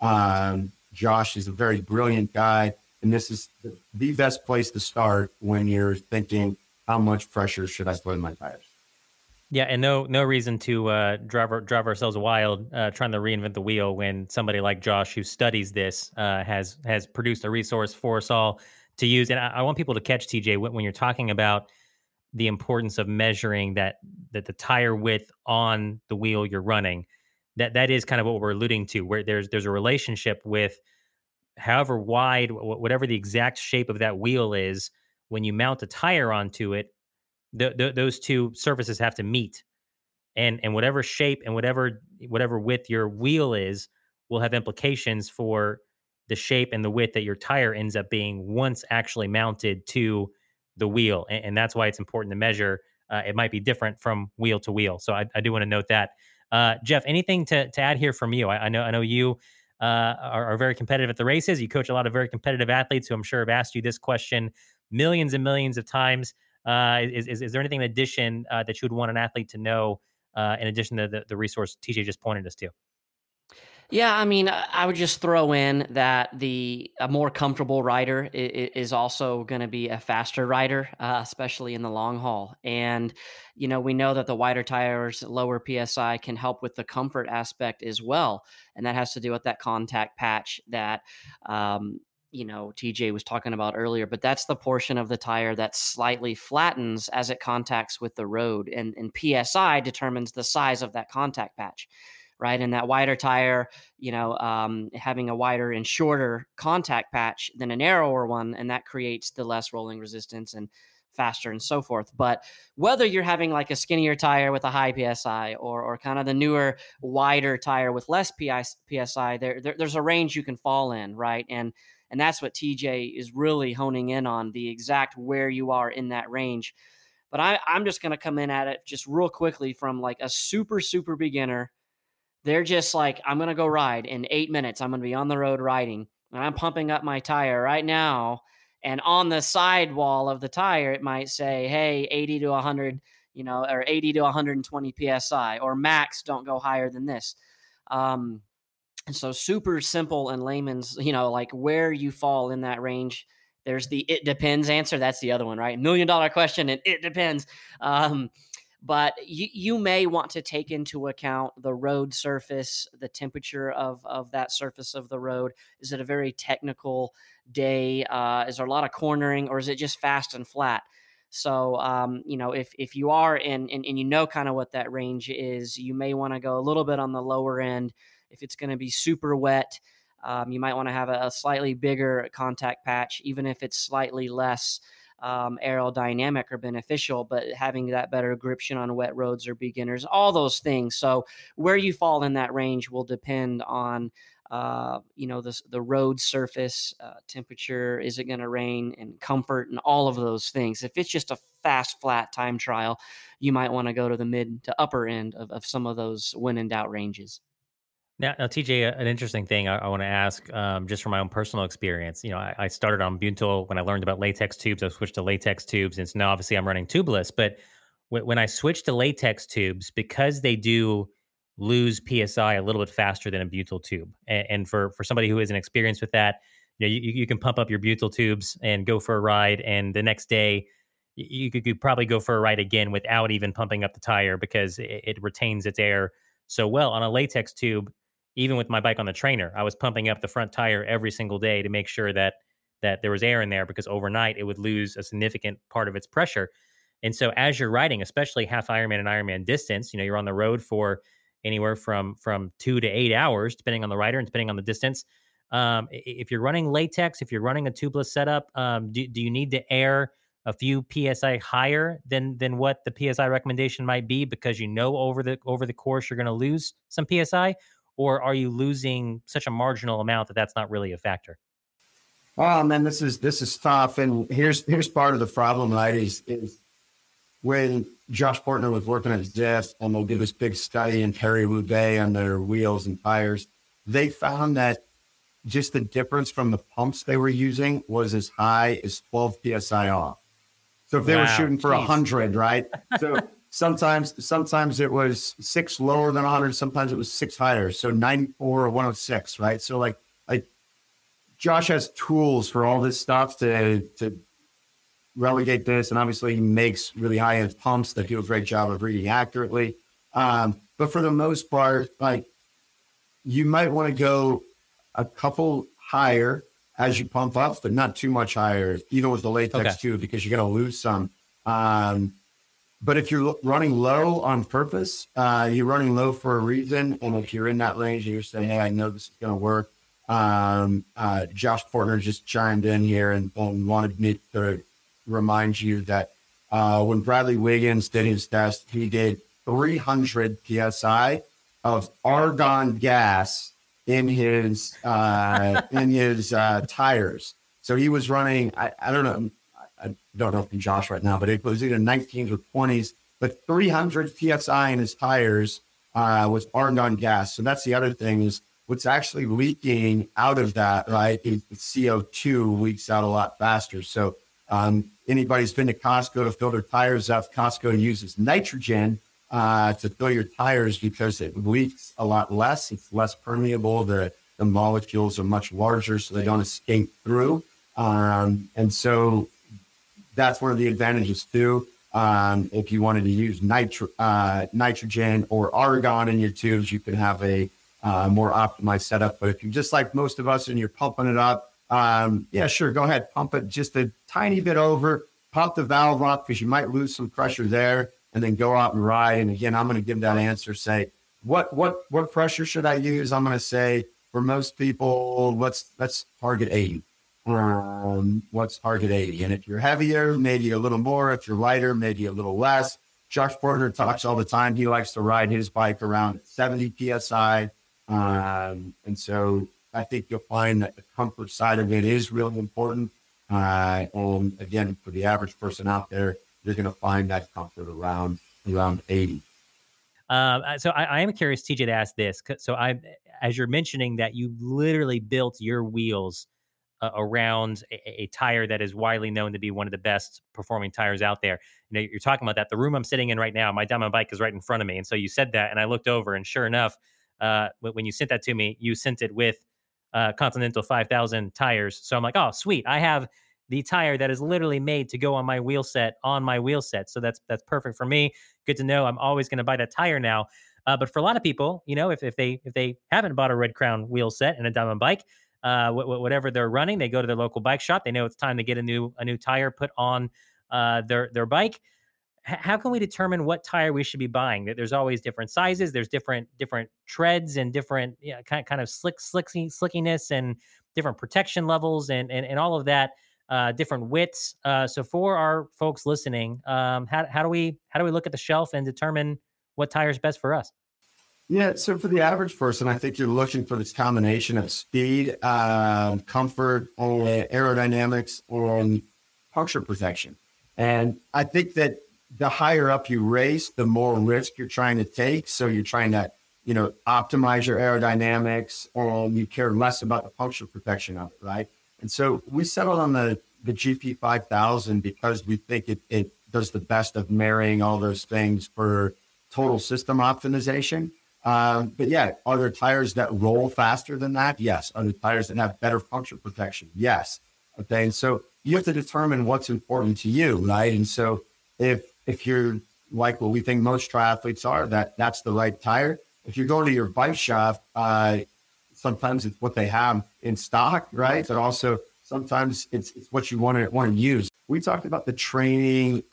Josh is a very brilliant guy, and this is the best place to start when you're thinking, how much pressure should I put in my tires? Yeah, and no reason to drive ourselves wild trying to reinvent the wheel when somebody like Josh, who studies this, has produced a resource for us all to use. And I want people to catch, TJ, when you're talking about the importance of measuring that the tire width on the wheel you're running. That is kind of what we're alluding to, where there's a relationship with however wide, whatever the exact shape of that wheel is. When you mount a tire onto it, those two surfaces have to meet, and whatever shape and whatever width your wheel is will have implications for the shape and the width that your tire ends up being once actually mounted to the wheel. And that's why it's important to measure. It might be different from wheel to wheel. So I do want to note that. Jeff, anything to add here from you? I know you are very competitive at the races. You coach a lot of very competitive athletes who I'm sure have asked you this question millions and millions of times. Is there anything in addition that you would want an athlete to know in addition to the resource TJ just pointed us to? Yeah, I mean, I would just throw in that a more comfortable rider is also going to be a faster rider, especially in the long haul. And, we know that the wider tires, lower PSI can help with the comfort aspect as well. And that has to do with that contact patch that, TJ was talking about earlier, but that's the portion of the tire that slightly flattens as it contacts with the road. And PSI determines the size of that contact patch. Right. And that wider tire, having a wider and shorter contact patch than a narrower one, and that creates the less rolling resistance and faster and so forth. But whether you're having like a skinnier tire with a high PSI or kind of the newer, wider tire with less PSI, there's a range you can fall in. Right. And that's what TJ is really honing in on, the exact where you are in that range. But I'm just going to come in at it just real quickly from like a super, super beginner. They're just like, I'm going to go ride in 8 minutes. I'm going to be on the road riding, and I'm pumping up my tire right now. And on the sidewall of the tire, it might say, hey, 80 to 100, or 80 to 120 PSI, or max, don't go higher than this. And so super simple and layman's, like where you fall in that range. There's the it depends answer. That's the other one, right? $1 million question, and it depends. But you may want to take into account the road surface, the temperature of that surface of the road. Is it a very technical day? Is there a lot of cornering, or is it just fast and flat? So, if you are and kind of what that range is, you may want to go a little bit on the lower end. If it's going to be super wet, you might want to have a slightly bigger contact patch, even if it's slightly less aerodynamic or beneficial, but having that better gription on wet roads or beginners, all those things. So where you fall in that range will depend on, the road surface, temperature, is it going to rain, and comfort, and all of those things. If it's just a fast, flat time trial, you might want to go to the mid to upper end of some of those when in doubt ranges. Now, TJ, an interesting thing I want to ask, just from my own personal experience. I started on butyl when I learned about latex tubes. I switched to latex tubes, and so now obviously I'm running tubeless. But when I switched to latex tubes, because they do lose PSI a little bit faster than a butyl tube, and for somebody who isn't experienced with that, you can pump up your butyl tubes and go for a ride, and the next day you could probably go for a ride again without even pumping up the tire because it retains its air so well. On a latex tube, even with my bike on the trainer, I was pumping up the front tire every single day to make sure that there was air in there, because overnight it would lose a significant part of its pressure. And so as you're riding, especially half Ironman and Ironman distance, you're on the road for anywhere from 2 to 8 hours, depending on the rider and depending on the distance. If you're running latex, if you're running a tubeless setup, do you need to air a few PSI higher than what the PSI recommendation might be, because over the course you're going to lose some PSI? Or are you losing such a marginal amount that that's not really a factor? Oh man, this is tough. And here's part of the problem, right? Is when Josh Portner was working at Zest and they did this big study in Paris-Roubaix on their wheels and tires, they found that just the difference from the pumps they were using was as high as 12 PSI off. So if they were shooting for 100, right? Sometimes it was 6 lower than 100. Sometimes it was 6 higher. So 94 or 106, right? So like Josh has tools for all this stuff to relegate this. And obviously he makes really high end pumps that do a great job of reading accurately. But for the most part, like you might want to go a couple higher as you pump up, but not too much higher, even with the latex too, because you're going to lose some. But if you're running low on purpose, you're running low for a reason. And if you're in that range and you're saying, hey, I know this is going to work. Josh Portner just chimed in here and wanted me to remind you that when Bradley Wiggins did his test, he did 300 PSI of argon gas in his tires. So he was running, I don't know from Josh right now, but it was either 19s or 20s, but 300 PSI in his tires was argon gas. So that's the other thing is what's actually leaking out of that, right? The CO2 leaks out a lot faster. So anybody's been to Costco to fill their tires up, Costco uses nitrogen to fill your tires because it leaks a lot less. It's less permeable. The molecules are much larger, so they don't escape through. And so that's one of the advantages too. If you wanted to use nitrogen or argon in your tubes, you can have a more optimized setup. But if you're just like most of us and you're pumping it up, yeah, sure, go ahead, pump it just a tiny bit over, pump the valve up because you might lose some pressure there, and then go out and ride. And again, I'm going to give that answer, say, what pressure should I use? I'm going to say for most people, let's target 80. Let's target 80. And if you're heavier, maybe a little more. If you're lighter, maybe a little less. Josh Portner talks all the time. He likes to ride his bike around 70 PSI. And so I think you'll find that the comfort side of it is really important. And again, for the average person out there, you're going to find that comfort around 80. So I am curious, TJ, to ask this. So as you're mentioning that you literally built your wheels around a tire that is widely known to be one of the best performing tires out there. You know, you're talking about that. The room I'm sitting in right now, my Diamond bike is right in front of me. And so you said that, and I looked over, and sure enough, when you sent that to me, you sent it with Continental 5000 tires. So I'm like, oh, sweet. I have the tire that is literally made to go on my wheel set. So that's perfect for me. Good to know. I'm always going to buy that tire now. But for a lot of people, you know, if they haven't bought a Red Crown wheel set and a Diamond bike, whatever they're running, they go to their local bike shop. They know it's time to get a new tire put on their bike. How can we determine what tire we should be buying? There's always different sizes. There's different treads and different kind of slickiness and different protection levels and all of that. Different widths. So for our folks listening, how do we look at the shelf and determine what tire is best for us? Yeah, so for the average person, I think you're looking for this combination of speed, comfort, aerodynamics, and puncture protection. And I think that the higher up you race, the more risk you're trying to take. So you're trying to, optimize your aerodynamics, and you care less about the puncture protection of it, right? And so we settled on the GP 5000 because we think it does the best of marrying all those things for total system optimization. But yeah, are there tires that roll faster than that? Yes. Are there tires that have better puncture protection? Yes. Okay. And so you have to determine what's important to you, right? And so if you're like what we think most triathletes are, that's the right tire. If you're going to your bike shop, sometimes it's what they have in stock, right? But also sometimes it's what you want to use. We talked about the training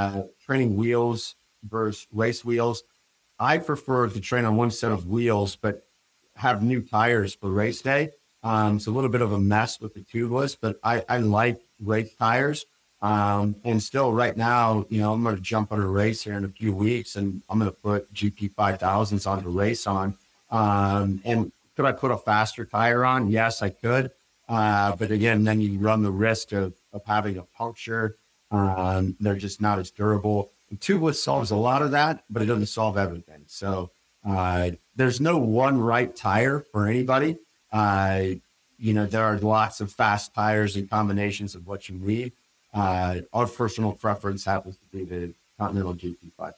wheels versus race wheels. I prefer to train on one set of wheels, but have new tires for race day. It's a little bit of a mess with the tubeless, but I like race tires. And still right now, I'm going to jump on a race here in a few weeks, and I'm going to put GP 5000s on the race on. And could I put a faster tire on? Yes, I could. But again, then you run the risk of having a puncture. They're just not as durable. And tubeless solves a lot of that, but it doesn't solve everything. So there's no one right tire for anybody. There are lots of fast tires and combinations of what you need. Our personal preference happens to be the Continental GP 5000.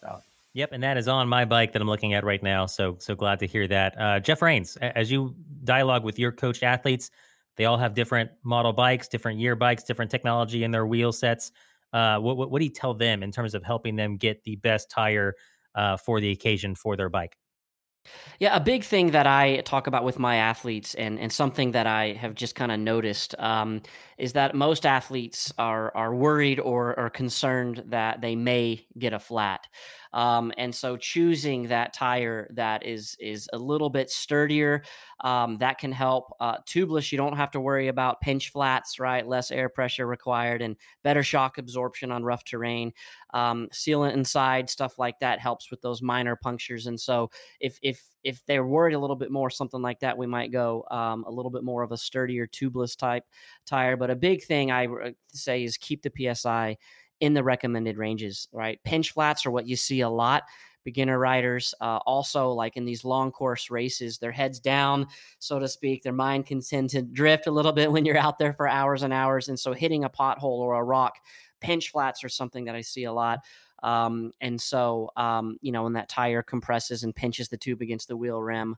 Yep, and that is on my bike that I'm looking at right now. So glad to hear that. Jeff Rains, as you dialogue with your coached athletes, they all have different model bikes, different year bikes, different technology in their wheel sets. What do you tell them in terms of helping them get the best tire for the occasion for their bike? Yeah, a big thing that I talk about with my athletes, and something that I have just kind of noticed, is that most athletes are worried or are concerned that they may get a flat. And so choosing that tire that is a little bit sturdier, that can help. Tubeless, you don't have to worry about pinch flats, right? Less air pressure required and better shock absorption on rough terrain. Sealant inside, stuff like that helps with those minor punctures. And so if they're worried a little bit more, something like that, we might go a little bit more of a sturdier tubeless type tire. But a big thing I say is keep the PSI in the recommended ranges, right? Pinch flats are what you see a lot. Beginner riders, also like in these long course races, their heads down, so to speak. Their mind can tend to drift a little bit when you're out there for hours and hours. And so hitting a pothole or a rock, pinch flats are something that I see a lot. And so, when that tire compresses and pinches the tube against the wheel rim.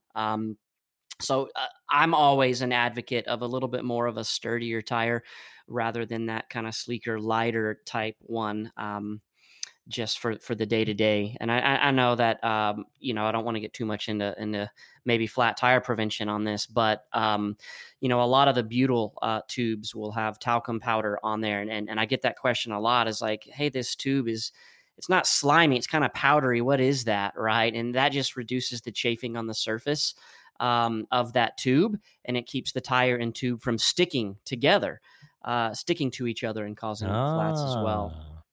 So I'm always an advocate of a little bit more of a sturdier tire rather than that kind of sleeker, lighter type one, just for the day to day. And I know that, I don't want to get too much into maybe flat tire prevention on this, but, a lot of the butyl tubes will have talcum powder on there. And I get that question a lot, is like, hey, this tube it's not slimy, it's kind of powdery. What is that? Right. And that just reduces the chafing on the surface of that tube, and it keeps the tire and tube from sticking together, sticking to each other and causing flats as well.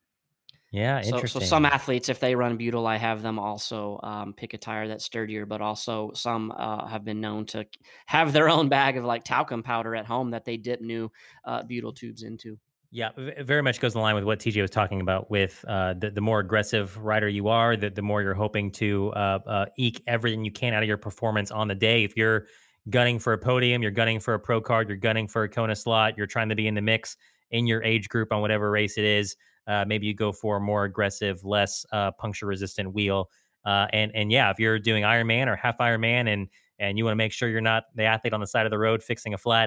Yeah, So interesting. some athletes, if they run butyl, I have them also pick a tire that's sturdier, but also some have been known to have their own bag of like talcum powder at home that they dip new butyl tubes into. Yeah, very much goes in line with what TJ was talking about. With the more aggressive rider you are, the more you're hoping to eke everything you can out of your performance on the day. If you're gunning for a podium, you're gunning for a pro card, you're gunning for a Kona slot, you're trying to be in the mix in your age group on whatever race it is. Maybe you go for a more aggressive, less puncture resistant wheel. And yeah, if you're doing Ironman or half Ironman and you want to make sure you're not the athlete on the side of the road fixing a flat,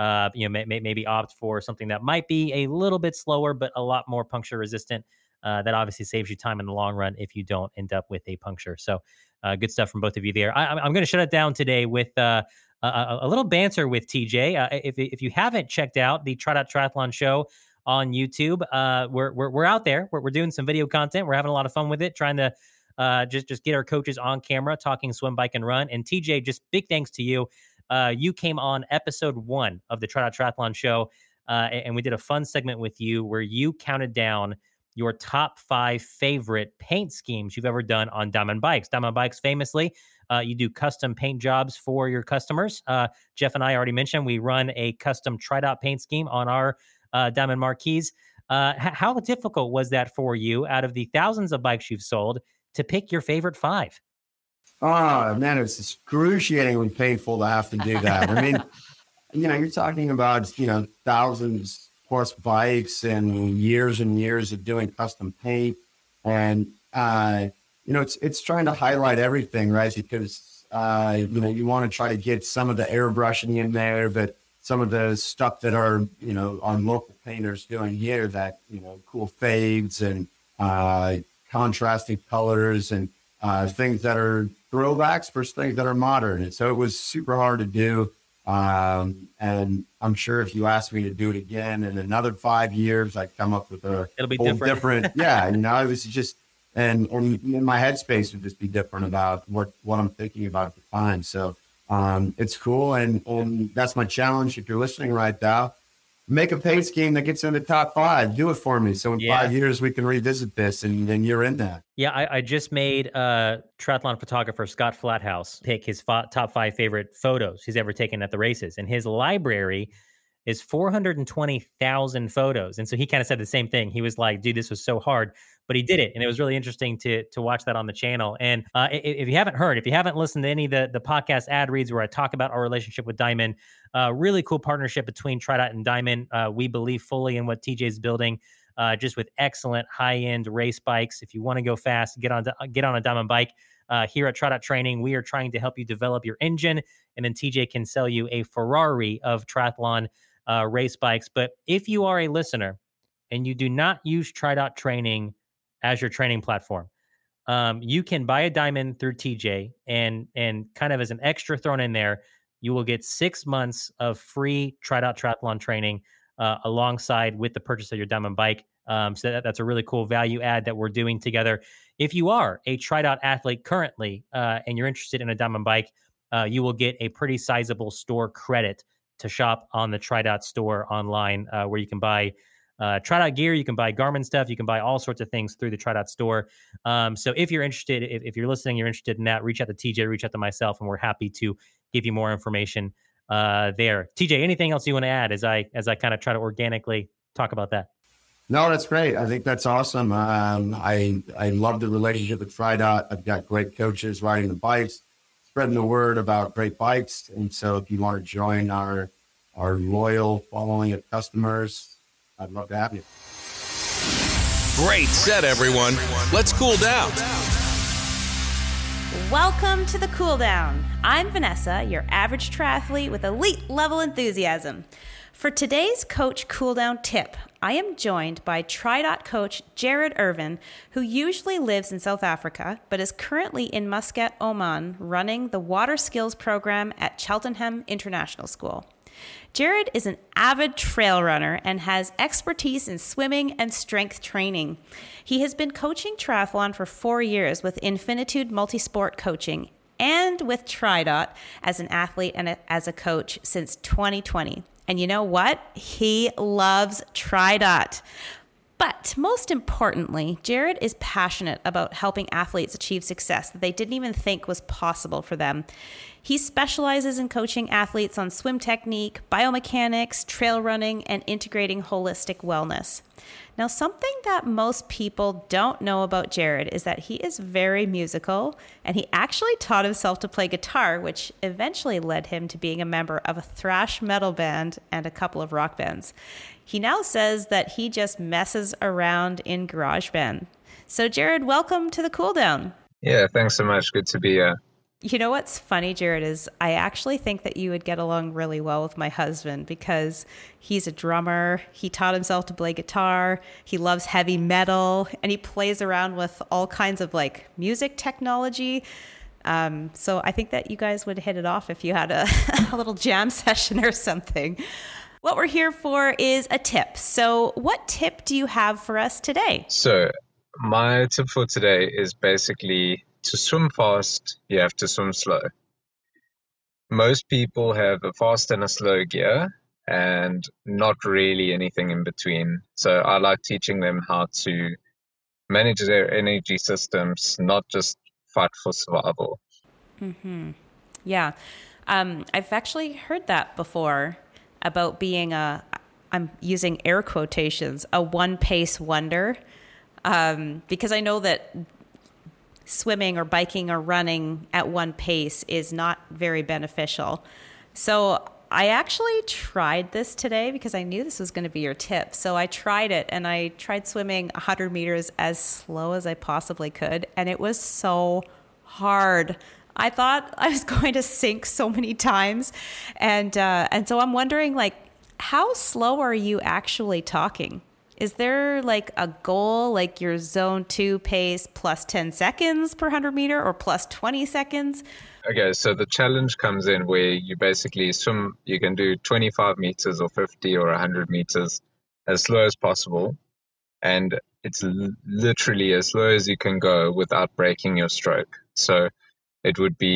maybe opt for something that might be a little bit slower, but a lot more puncture resistant. That obviously saves you time in the long run if you don't end up with a puncture. So good stuff from both of you there. I'm going to shut it down today with a little banter with TJ. If you haven't checked out the Try Triathlon show on YouTube, we're out there. We're doing some video content. We're having a lot of fun with it, trying to just get our coaches on camera, talking swim, bike, and run. And TJ, just big thanks to you. You came on episode 1 of the Try Triathlon show, and we did a fun segment with you where you counted down your top 5 favorite paint schemes you've ever done on Diamond Bikes. Diamond Bikes, famously, you do custom paint jobs for your customers. Jeff and I already mentioned we run a custom Tri-Dot paint scheme on our Diamond Marquees. How difficult was that for you, out of the thousands of bikes you've sold, to pick your favorite 5? Oh, man, it's excruciatingly painful to have to do that. I mean, you're talking about, thousands plus bikes and years of doing custom paint. And, it's trying to highlight everything, right? Because, you want to try to get some of the airbrushing in there, but some of the stuff that are, on local painters doing here, that, cool fades and contrasting colors and things that are throwbacks versus things that are modern. And so it was super hard to do. And I'm sure if you asked me to do it again in another 5 years, I'd come up with it'll be different. Yeah. It was just, and my headspace would just be different about what I'm thinking about at the time. So, it's cool. And that's my challenge. If you're listening right now, make a paint scheme that gets in the top 5. Do it for me. So in 5 years, we can revisit this and then you're in that. Yeah, I just made triathlon photographer Scott Flathouse pick his top 5 favorite photos he's ever taken at the races. And his library is 420,000 photos. And so he kind of said the same thing. He was like, dude, this was so hard, but he did it. And it was really interesting to watch that on the channel. And if you haven't listened to any of the podcast ad reads where I talk about our relationship with Diamond, really cool partnership between Tri-Dot and Diamond. We believe fully in what TJ is building. just with excellent high-end race bikes. If you want to go fast, get on a Diamond bike. Here at TriDot Training, we are trying to help you develop your engine, and then TJ can sell you a Ferrari of triathlon race bikes. But if you are a listener and you do not use TriDot Training as your training platform, you can buy a Diamond through TJ, and kind of as an extra thrown in there, you will get 6 months of free TriDot triathlon training alongside with the purchase of your Diamond bike. So that's a really cool value add that we're doing together. If you are a TriDot athlete currently and you're interested in a Diamond bike, you will get a pretty sizable store credit to shop on the TriDot store online, where you can buy TriDot gear, you can buy Garmin stuff, you can buy all sorts of things through the TriDot store. So if you're interested, if you're listening, you're interested in that, reach out to TJ, reach out to myself, and we're happy to give you more information there. TJ, anything else you want to add as I kind of try to organically talk about that? No, that's great. I think that's awesome. I love the relationship with TriDot. I've got great coaches riding the bikes, spreading the word about great bikes. And so if you want to join our loyal following of customers, I'd love to have you. Great set, everyone. Let's cool down. Welcome to the Cool Down. I'm Vanessa, your average triathlete with elite level enthusiasm. For today's Coach Cool Down tip, I am joined by TriDot coach Jared Irvin, who usually lives in South Africa, but is currently in Muscat, Oman, running the water skills program at Cheltenham International School. Jared is an avid trail runner and has expertise in swimming and strength training. He has been coaching triathlon for 4 years with Infinitude Multisport Coaching and with TriDot as an athlete and as a coach since 2020. And you know what? He loves TriDot. But most importantly, Jared is passionate about helping athletes achieve success that they didn't even think was possible for them. He specializes in coaching athletes on swim technique, biomechanics, trail running, and integrating holistic wellness. Now, something that most people don't know about Jared is that he is very musical, and he actually taught himself to play guitar, which eventually led him to being a member of a thrash metal band and a couple of rock bands. He now says that he just messes around in GarageBand. So, Jared, welcome to the Cool Down. Yeah, thanks so much. Good to be here. You know what's funny, Jared, is I actually think that you would get along really well with my husband because he's a drummer. He taught himself to play guitar. He loves heavy metal, and he plays around with all kinds of like music technology. So I think that you guys would hit it off if you had a little jam session or something. What we're here for is a tip. So what tip do you have for us today? So my tip for today is basically to swim fast, you have to swim slow. Most people have a fast and a slow gear and not really anything in between. So I like teaching them how to manage their energy systems, not just fight for survival. Mm-hmm. Yeah. I've actually heard that before about being I'm using air quotations, a one-pace wonder. Because I know that swimming or biking or running at one pace is not very beneficial. So I actually tried this today because I knew this was going to be your tip. So I tried it, and I tried swimming 100 meters as slow as I possibly could. And it was so hard. I thought I was going to sink so many times. And so I'm wondering, like, how slow are you actually talking? Is there like a goal, like your zone 2 pace plus 10 seconds per 100 meter or plus 20 seconds? Okay, so the challenge comes in where you basically swim, you can do 25 meters or 50 or 100 meters as slow as possible. And it's literally as slow as you can go without breaking your stroke. So it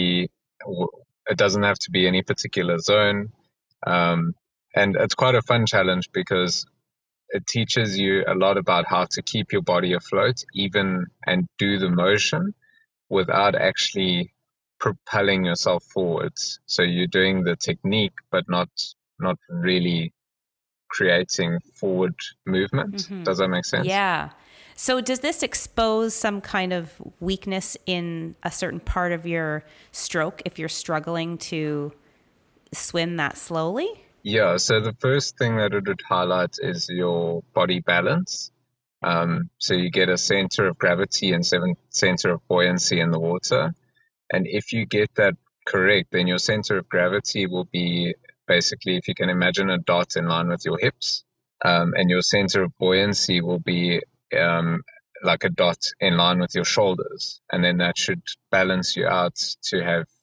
doesn't have to be any particular zone. And it's quite a fun challenge because it teaches you a lot about how to keep your body afloat, even and do the motion without actually propelling yourself forwards. So you're doing the technique, but not really creating forward movement. Mm-hmm. Does that make sense? Yeah. So does this expose some kind of weakness in a certain part of your stroke if you're struggling to swim that slowly? Yeah, so the first thing that it would highlight is your body balance. So you get a center of gravity and center of buoyancy in the water. And if you get that correct, then your center of gravity will be basically, if you can imagine a dot in line with your hips, and your center of buoyancy will be like a dot in line with your shoulders. And then that should balance you out to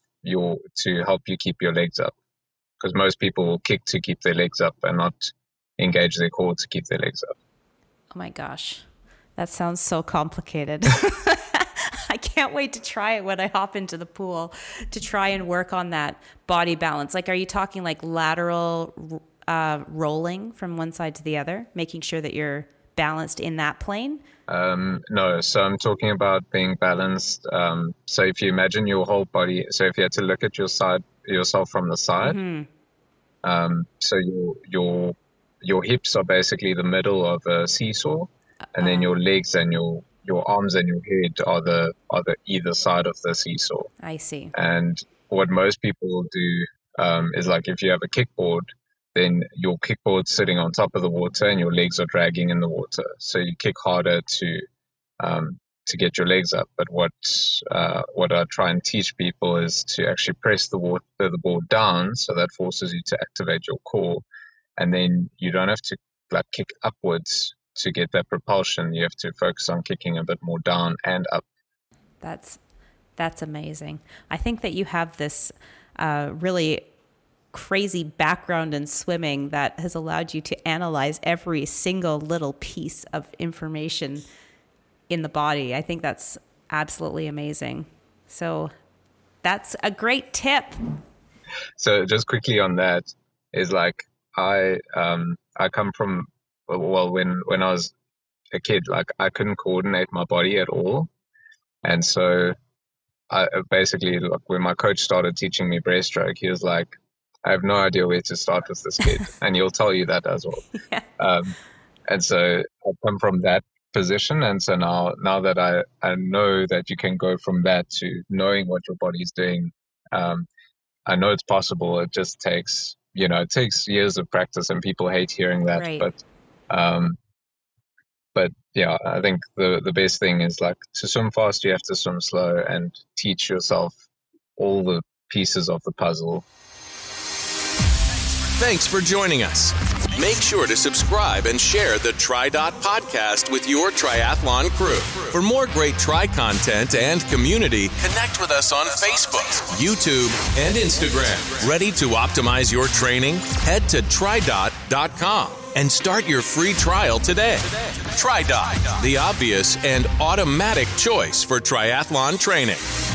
help you keep your legs up. Because most people will kick to keep their legs up and not engage their core to keep their legs up. Oh my gosh, that sounds so complicated. I can't wait to try it when I hop into the pool to try and work on that body balance. Like, are you talking like lateral rolling from one side to the other, making sure that you're balanced in that plane? No, so I'm talking about being balanced. So if you imagine your whole body, so if you had to look at yourself from the side, so your hips are basically the middle of a seesaw, and then your legs and your arms and your head are the either side of the seesaw. I see. And what most people will do is, like, if you have a kickboard, then your kickboard's sitting on top of the water and your legs are dragging in the water. So you kick harder to get your legs up. But what I try and teach people is to actually press the board down, so that forces you to activate your core. And then you don't have to like kick upwards to get that propulsion. You have to focus on kicking a bit more down and up. That's amazing. I think that you have this really crazy background in swimming that has allowed you to analyze every single little piece of information in the body. I think that's absolutely amazing. So that's a great tip. So just quickly on that is, like, I come from, well, when I was a kid, like, I couldn't coordinate my body at all. And so I basically, like, when my coach started teaching me breaststroke, he was like, I have no idea where to start with this kid. And he'll tell you that as well. Yeah. And so I come from that position. And so now that I know that you can go from that to knowing what your body's doing, I know it's possible. It just takes, it takes years of practice, and people hate hearing that. Right. But yeah, I think the best thing is, like, to swim fast, you have to swim slow and teach yourself all the pieces of the puzzle. Thanks for joining us. Make sure to subscribe and share the TriDot podcast with your triathlon crew. For more great Tri content and community, connect with us on Facebook, YouTube, and Instagram. Ready to optimize your training? Head to TriDot.com and start your free trial today. TriDot, the obvious and automatic choice for triathlon training.